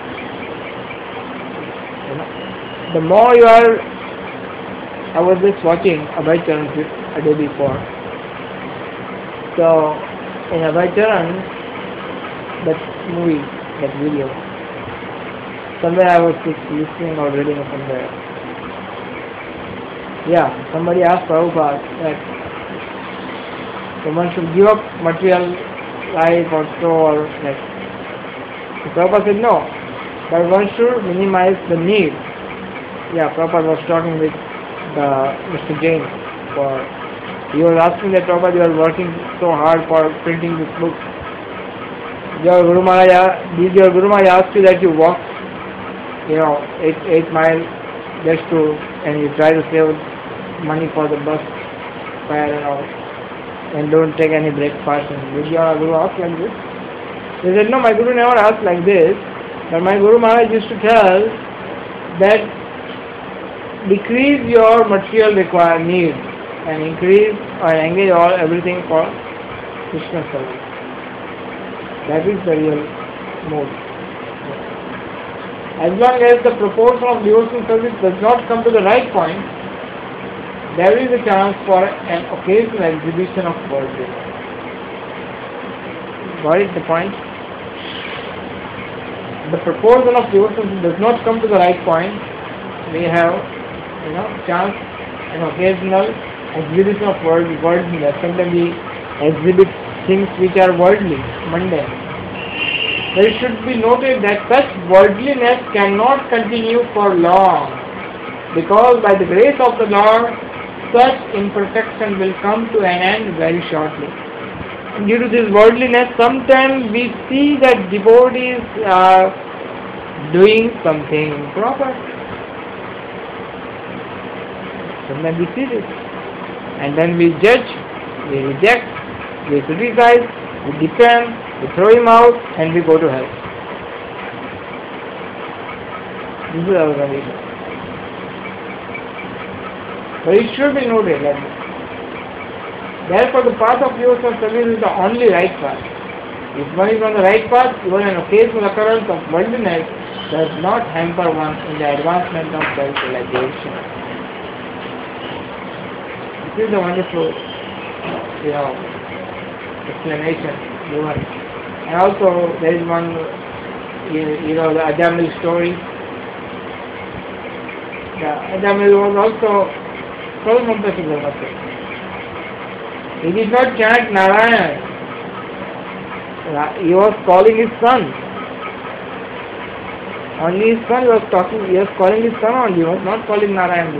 You know, the more you are, I was just watching Abhay Charan a day before. So, in Abhay Charan, that movie, that video, somewhere I was listening or reading it somewhere. Yeah, somebody asked Prabhupada that someone should give up material life or so, or like. So Prabhupada said no, but one should minimize the need. Yeah, Prabhupada was talking with the Mister Jain. For he was asking that Prabhupada, you are working so hard for printing this book. Your Guru Maharaj, did your Guru Maharaj ask you that you walk, you know, eight eight miles just to, and you try to save money for the bus fare and all, and don't take any breakfast? And did your Guru ask like this? He said, no, my Guru never asked like this, but my Guru Maharaj used to tell that decrease your material required needs and increase or engage all everything for Krishna service. That is the real mode. As long as the proportion of devotional service does not come to the right point, there is a chance for an occasional exhibition of worldliness. Got it, the point? The proportion of devotional service does not come to the right point, we have, you know, chance an occasional exhibition of world, worldliness. Sometimes we exhibit things which are worldly, mundane. But it should be noted that such worldliness cannot continue for long. because by the grace of the Lord, such imperfection will come to an end very shortly. And due to this worldliness, sometimes we see that devotees are doing something improper. Sometimes we see this. And then we judge, we reject, we criticize, we defend, we throw him out, and we go to hell. This is our condition. But it should be noted like this. Therefore, the path of devotional service is the only right path. If one is on the right path, even an occasional occurrence of worldliness does not hamper one in the advancement of self-realization. This is a wonderful, you know, explanation given. And also, there is one, you, you know, the Ajamil story. The Ajamil was also from of the Siddhartha. He did not chant Narayan. He was calling his son. Only his son he was talking. He was calling his son only. He was not calling Narayan.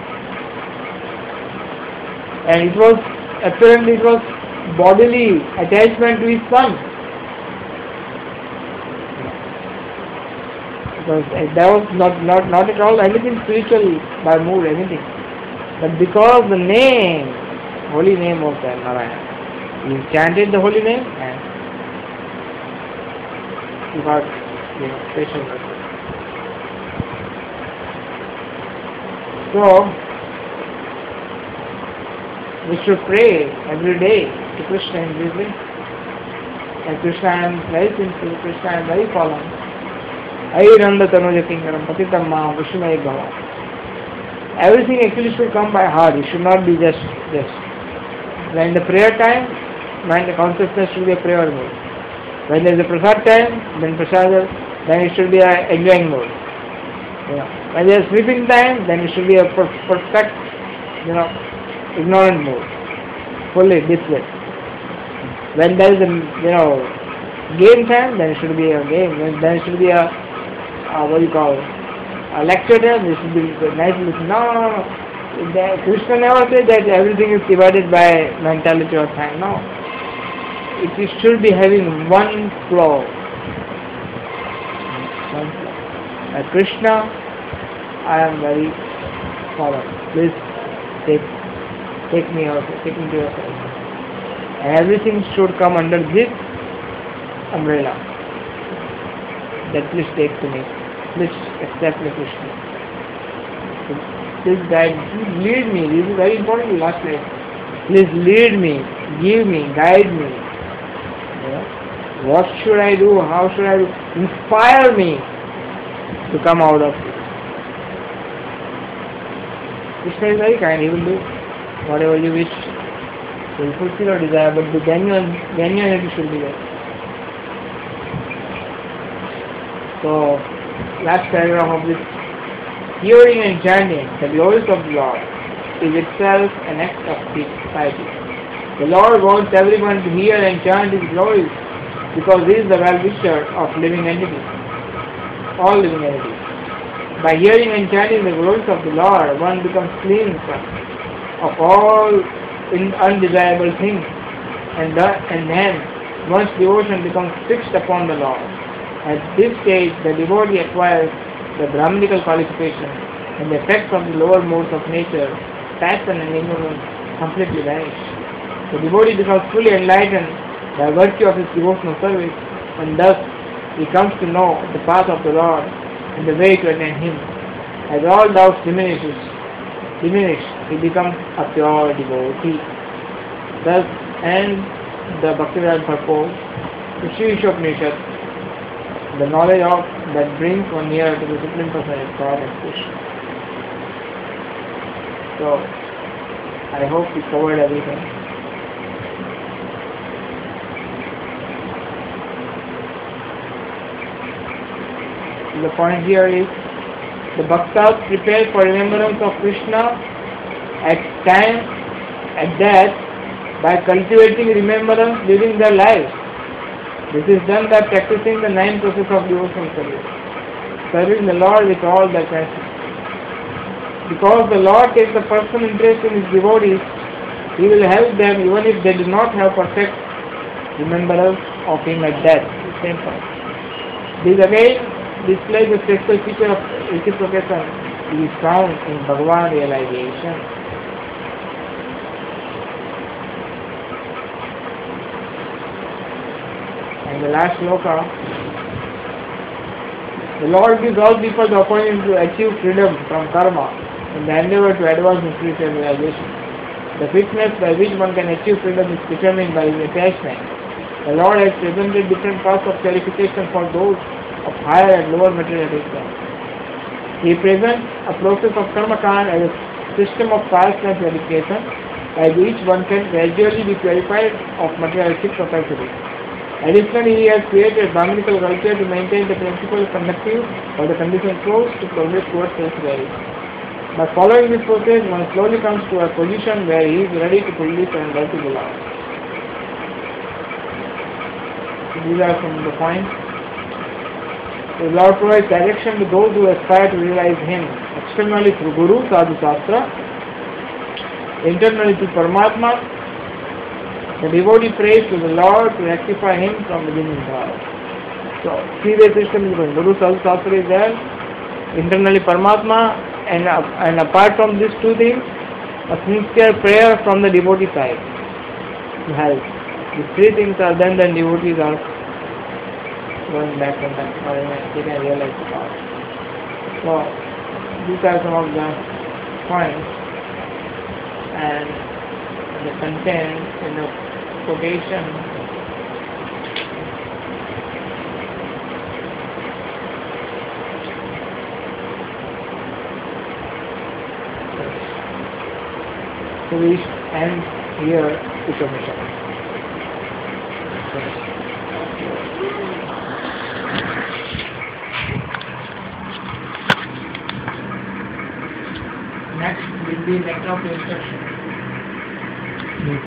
And it was apparently it was bodily attachment to his son. Because that was not not not at all anything spiritual by mood anything. But because the name, holy name of the Narayan, he chanted the holy name and he got, you know, special mercy. So we should pray every day to Krishna in this way. And Krishna is very simple, Krishna is very calm. Ayuranda tanuja kingaram patitam ma vishmaya bhava. Everything actually should come by heart. It should not be just this. When the prayer time, when the consciousness should be a prayer mode. When there is a prasad time, then prasad, then it should be a enjoying mode. You know. When there is sleeping time, then it should be a perfect, you know, ignorant mode. Fully displayed. When there is a, you know, game time, then it should be a game. Then it should be a, a what do you call it? A lecture there, this should be nice listen. No, no, no. The, Krishna never said that everything is divided by mentality or time. No. It is, should be having one flow. One flow. At Krishna, I am very followed. Please take take me also, take me to your side. And everything should come under this umbrella. That please take to me. Please accept me, Krishna. Please guide, please lead me. This is very important last night. Please lead me, give me, guide me. You know, what should I do? How should I do? Inspire me to come out of this. Krishna is very kind. He will do whatever you wish. He will fulfill your desire, but the genuine, genuinity should be there. So, last paragraph of this, hearing and chanting the glories of the Lord is itself an act of piety. The Lord wants everyone to hear and chant His glories because He is the well-wisher of living entities, all living entities. By hearing and chanting the glories of the Lord, one becomes cleansed of all undesirable things, and, the, and then one's devotion becomes fixed upon the Lord. At this stage, the devotee acquires the Brahmanical qualification, and the effects of the lower modes of nature, passion and ignorance, completely vanish. The devotee becomes fully enlightened by virtue of his devotional service, and thus he comes to know the path of the Lord and the way to attain Him. As all doubts diminishes, diminish, he becomes a pure devotee. Thus ends the Bhaktivedanta purport to Sri Ishopanishad, the knowledge of that brings one nearer to the Supreme Personality of God and Krishna. So, I hope we covered everything. The point here is, the Bhaktas prepare for remembrance of Krishna at time, at death, by cultivating remembrance during their lives. This is done by practicing the nine processes of devotional service, serving the Lord with all their passion. Because the Lord takes a personal interest in His devotees, He will help them even if they do not have perfect remembrance of Him at death. Same point. This again displays the special feature of reciprocation is found in Bhagavan realization. And the last shloka, the Lord gives all people the opportunity to achieve freedom from karma in the endeavor to advance in spiritual realization. The fitness by which one can achieve freedom is determined by his attachment. The Lord has presented different paths of purification for those of higher and lower materialistic sense. He presents a process of karma-kand as a system of past and purification by which one can gradually be purified of materialistic propensity. Additionally, he has created Brahminical culture to maintain the principle conductive of the conditioned souls to progress towards self-realization. By following this process, one slowly comes to a position where he is ready to fully surrender to the Lord. So these are some of the points. The Lord provides direction to those who aspire to realize Him externally through Guru, Sadhu, Shastra, internally through Paramatma. The devotee prays to the Lord to rectify him from within himself. So, three-way system is going. Guru, Sadhu, Shastra is there, internally Paramatma, and, uh, and apart from these two things, a sincere prayer from the devotee side to help. These three things are done, then devotees are going back and back, or they can realize the power. So, these are some of the points, and the content in the quotation so we end here with the mission. Next will be letter of instruction.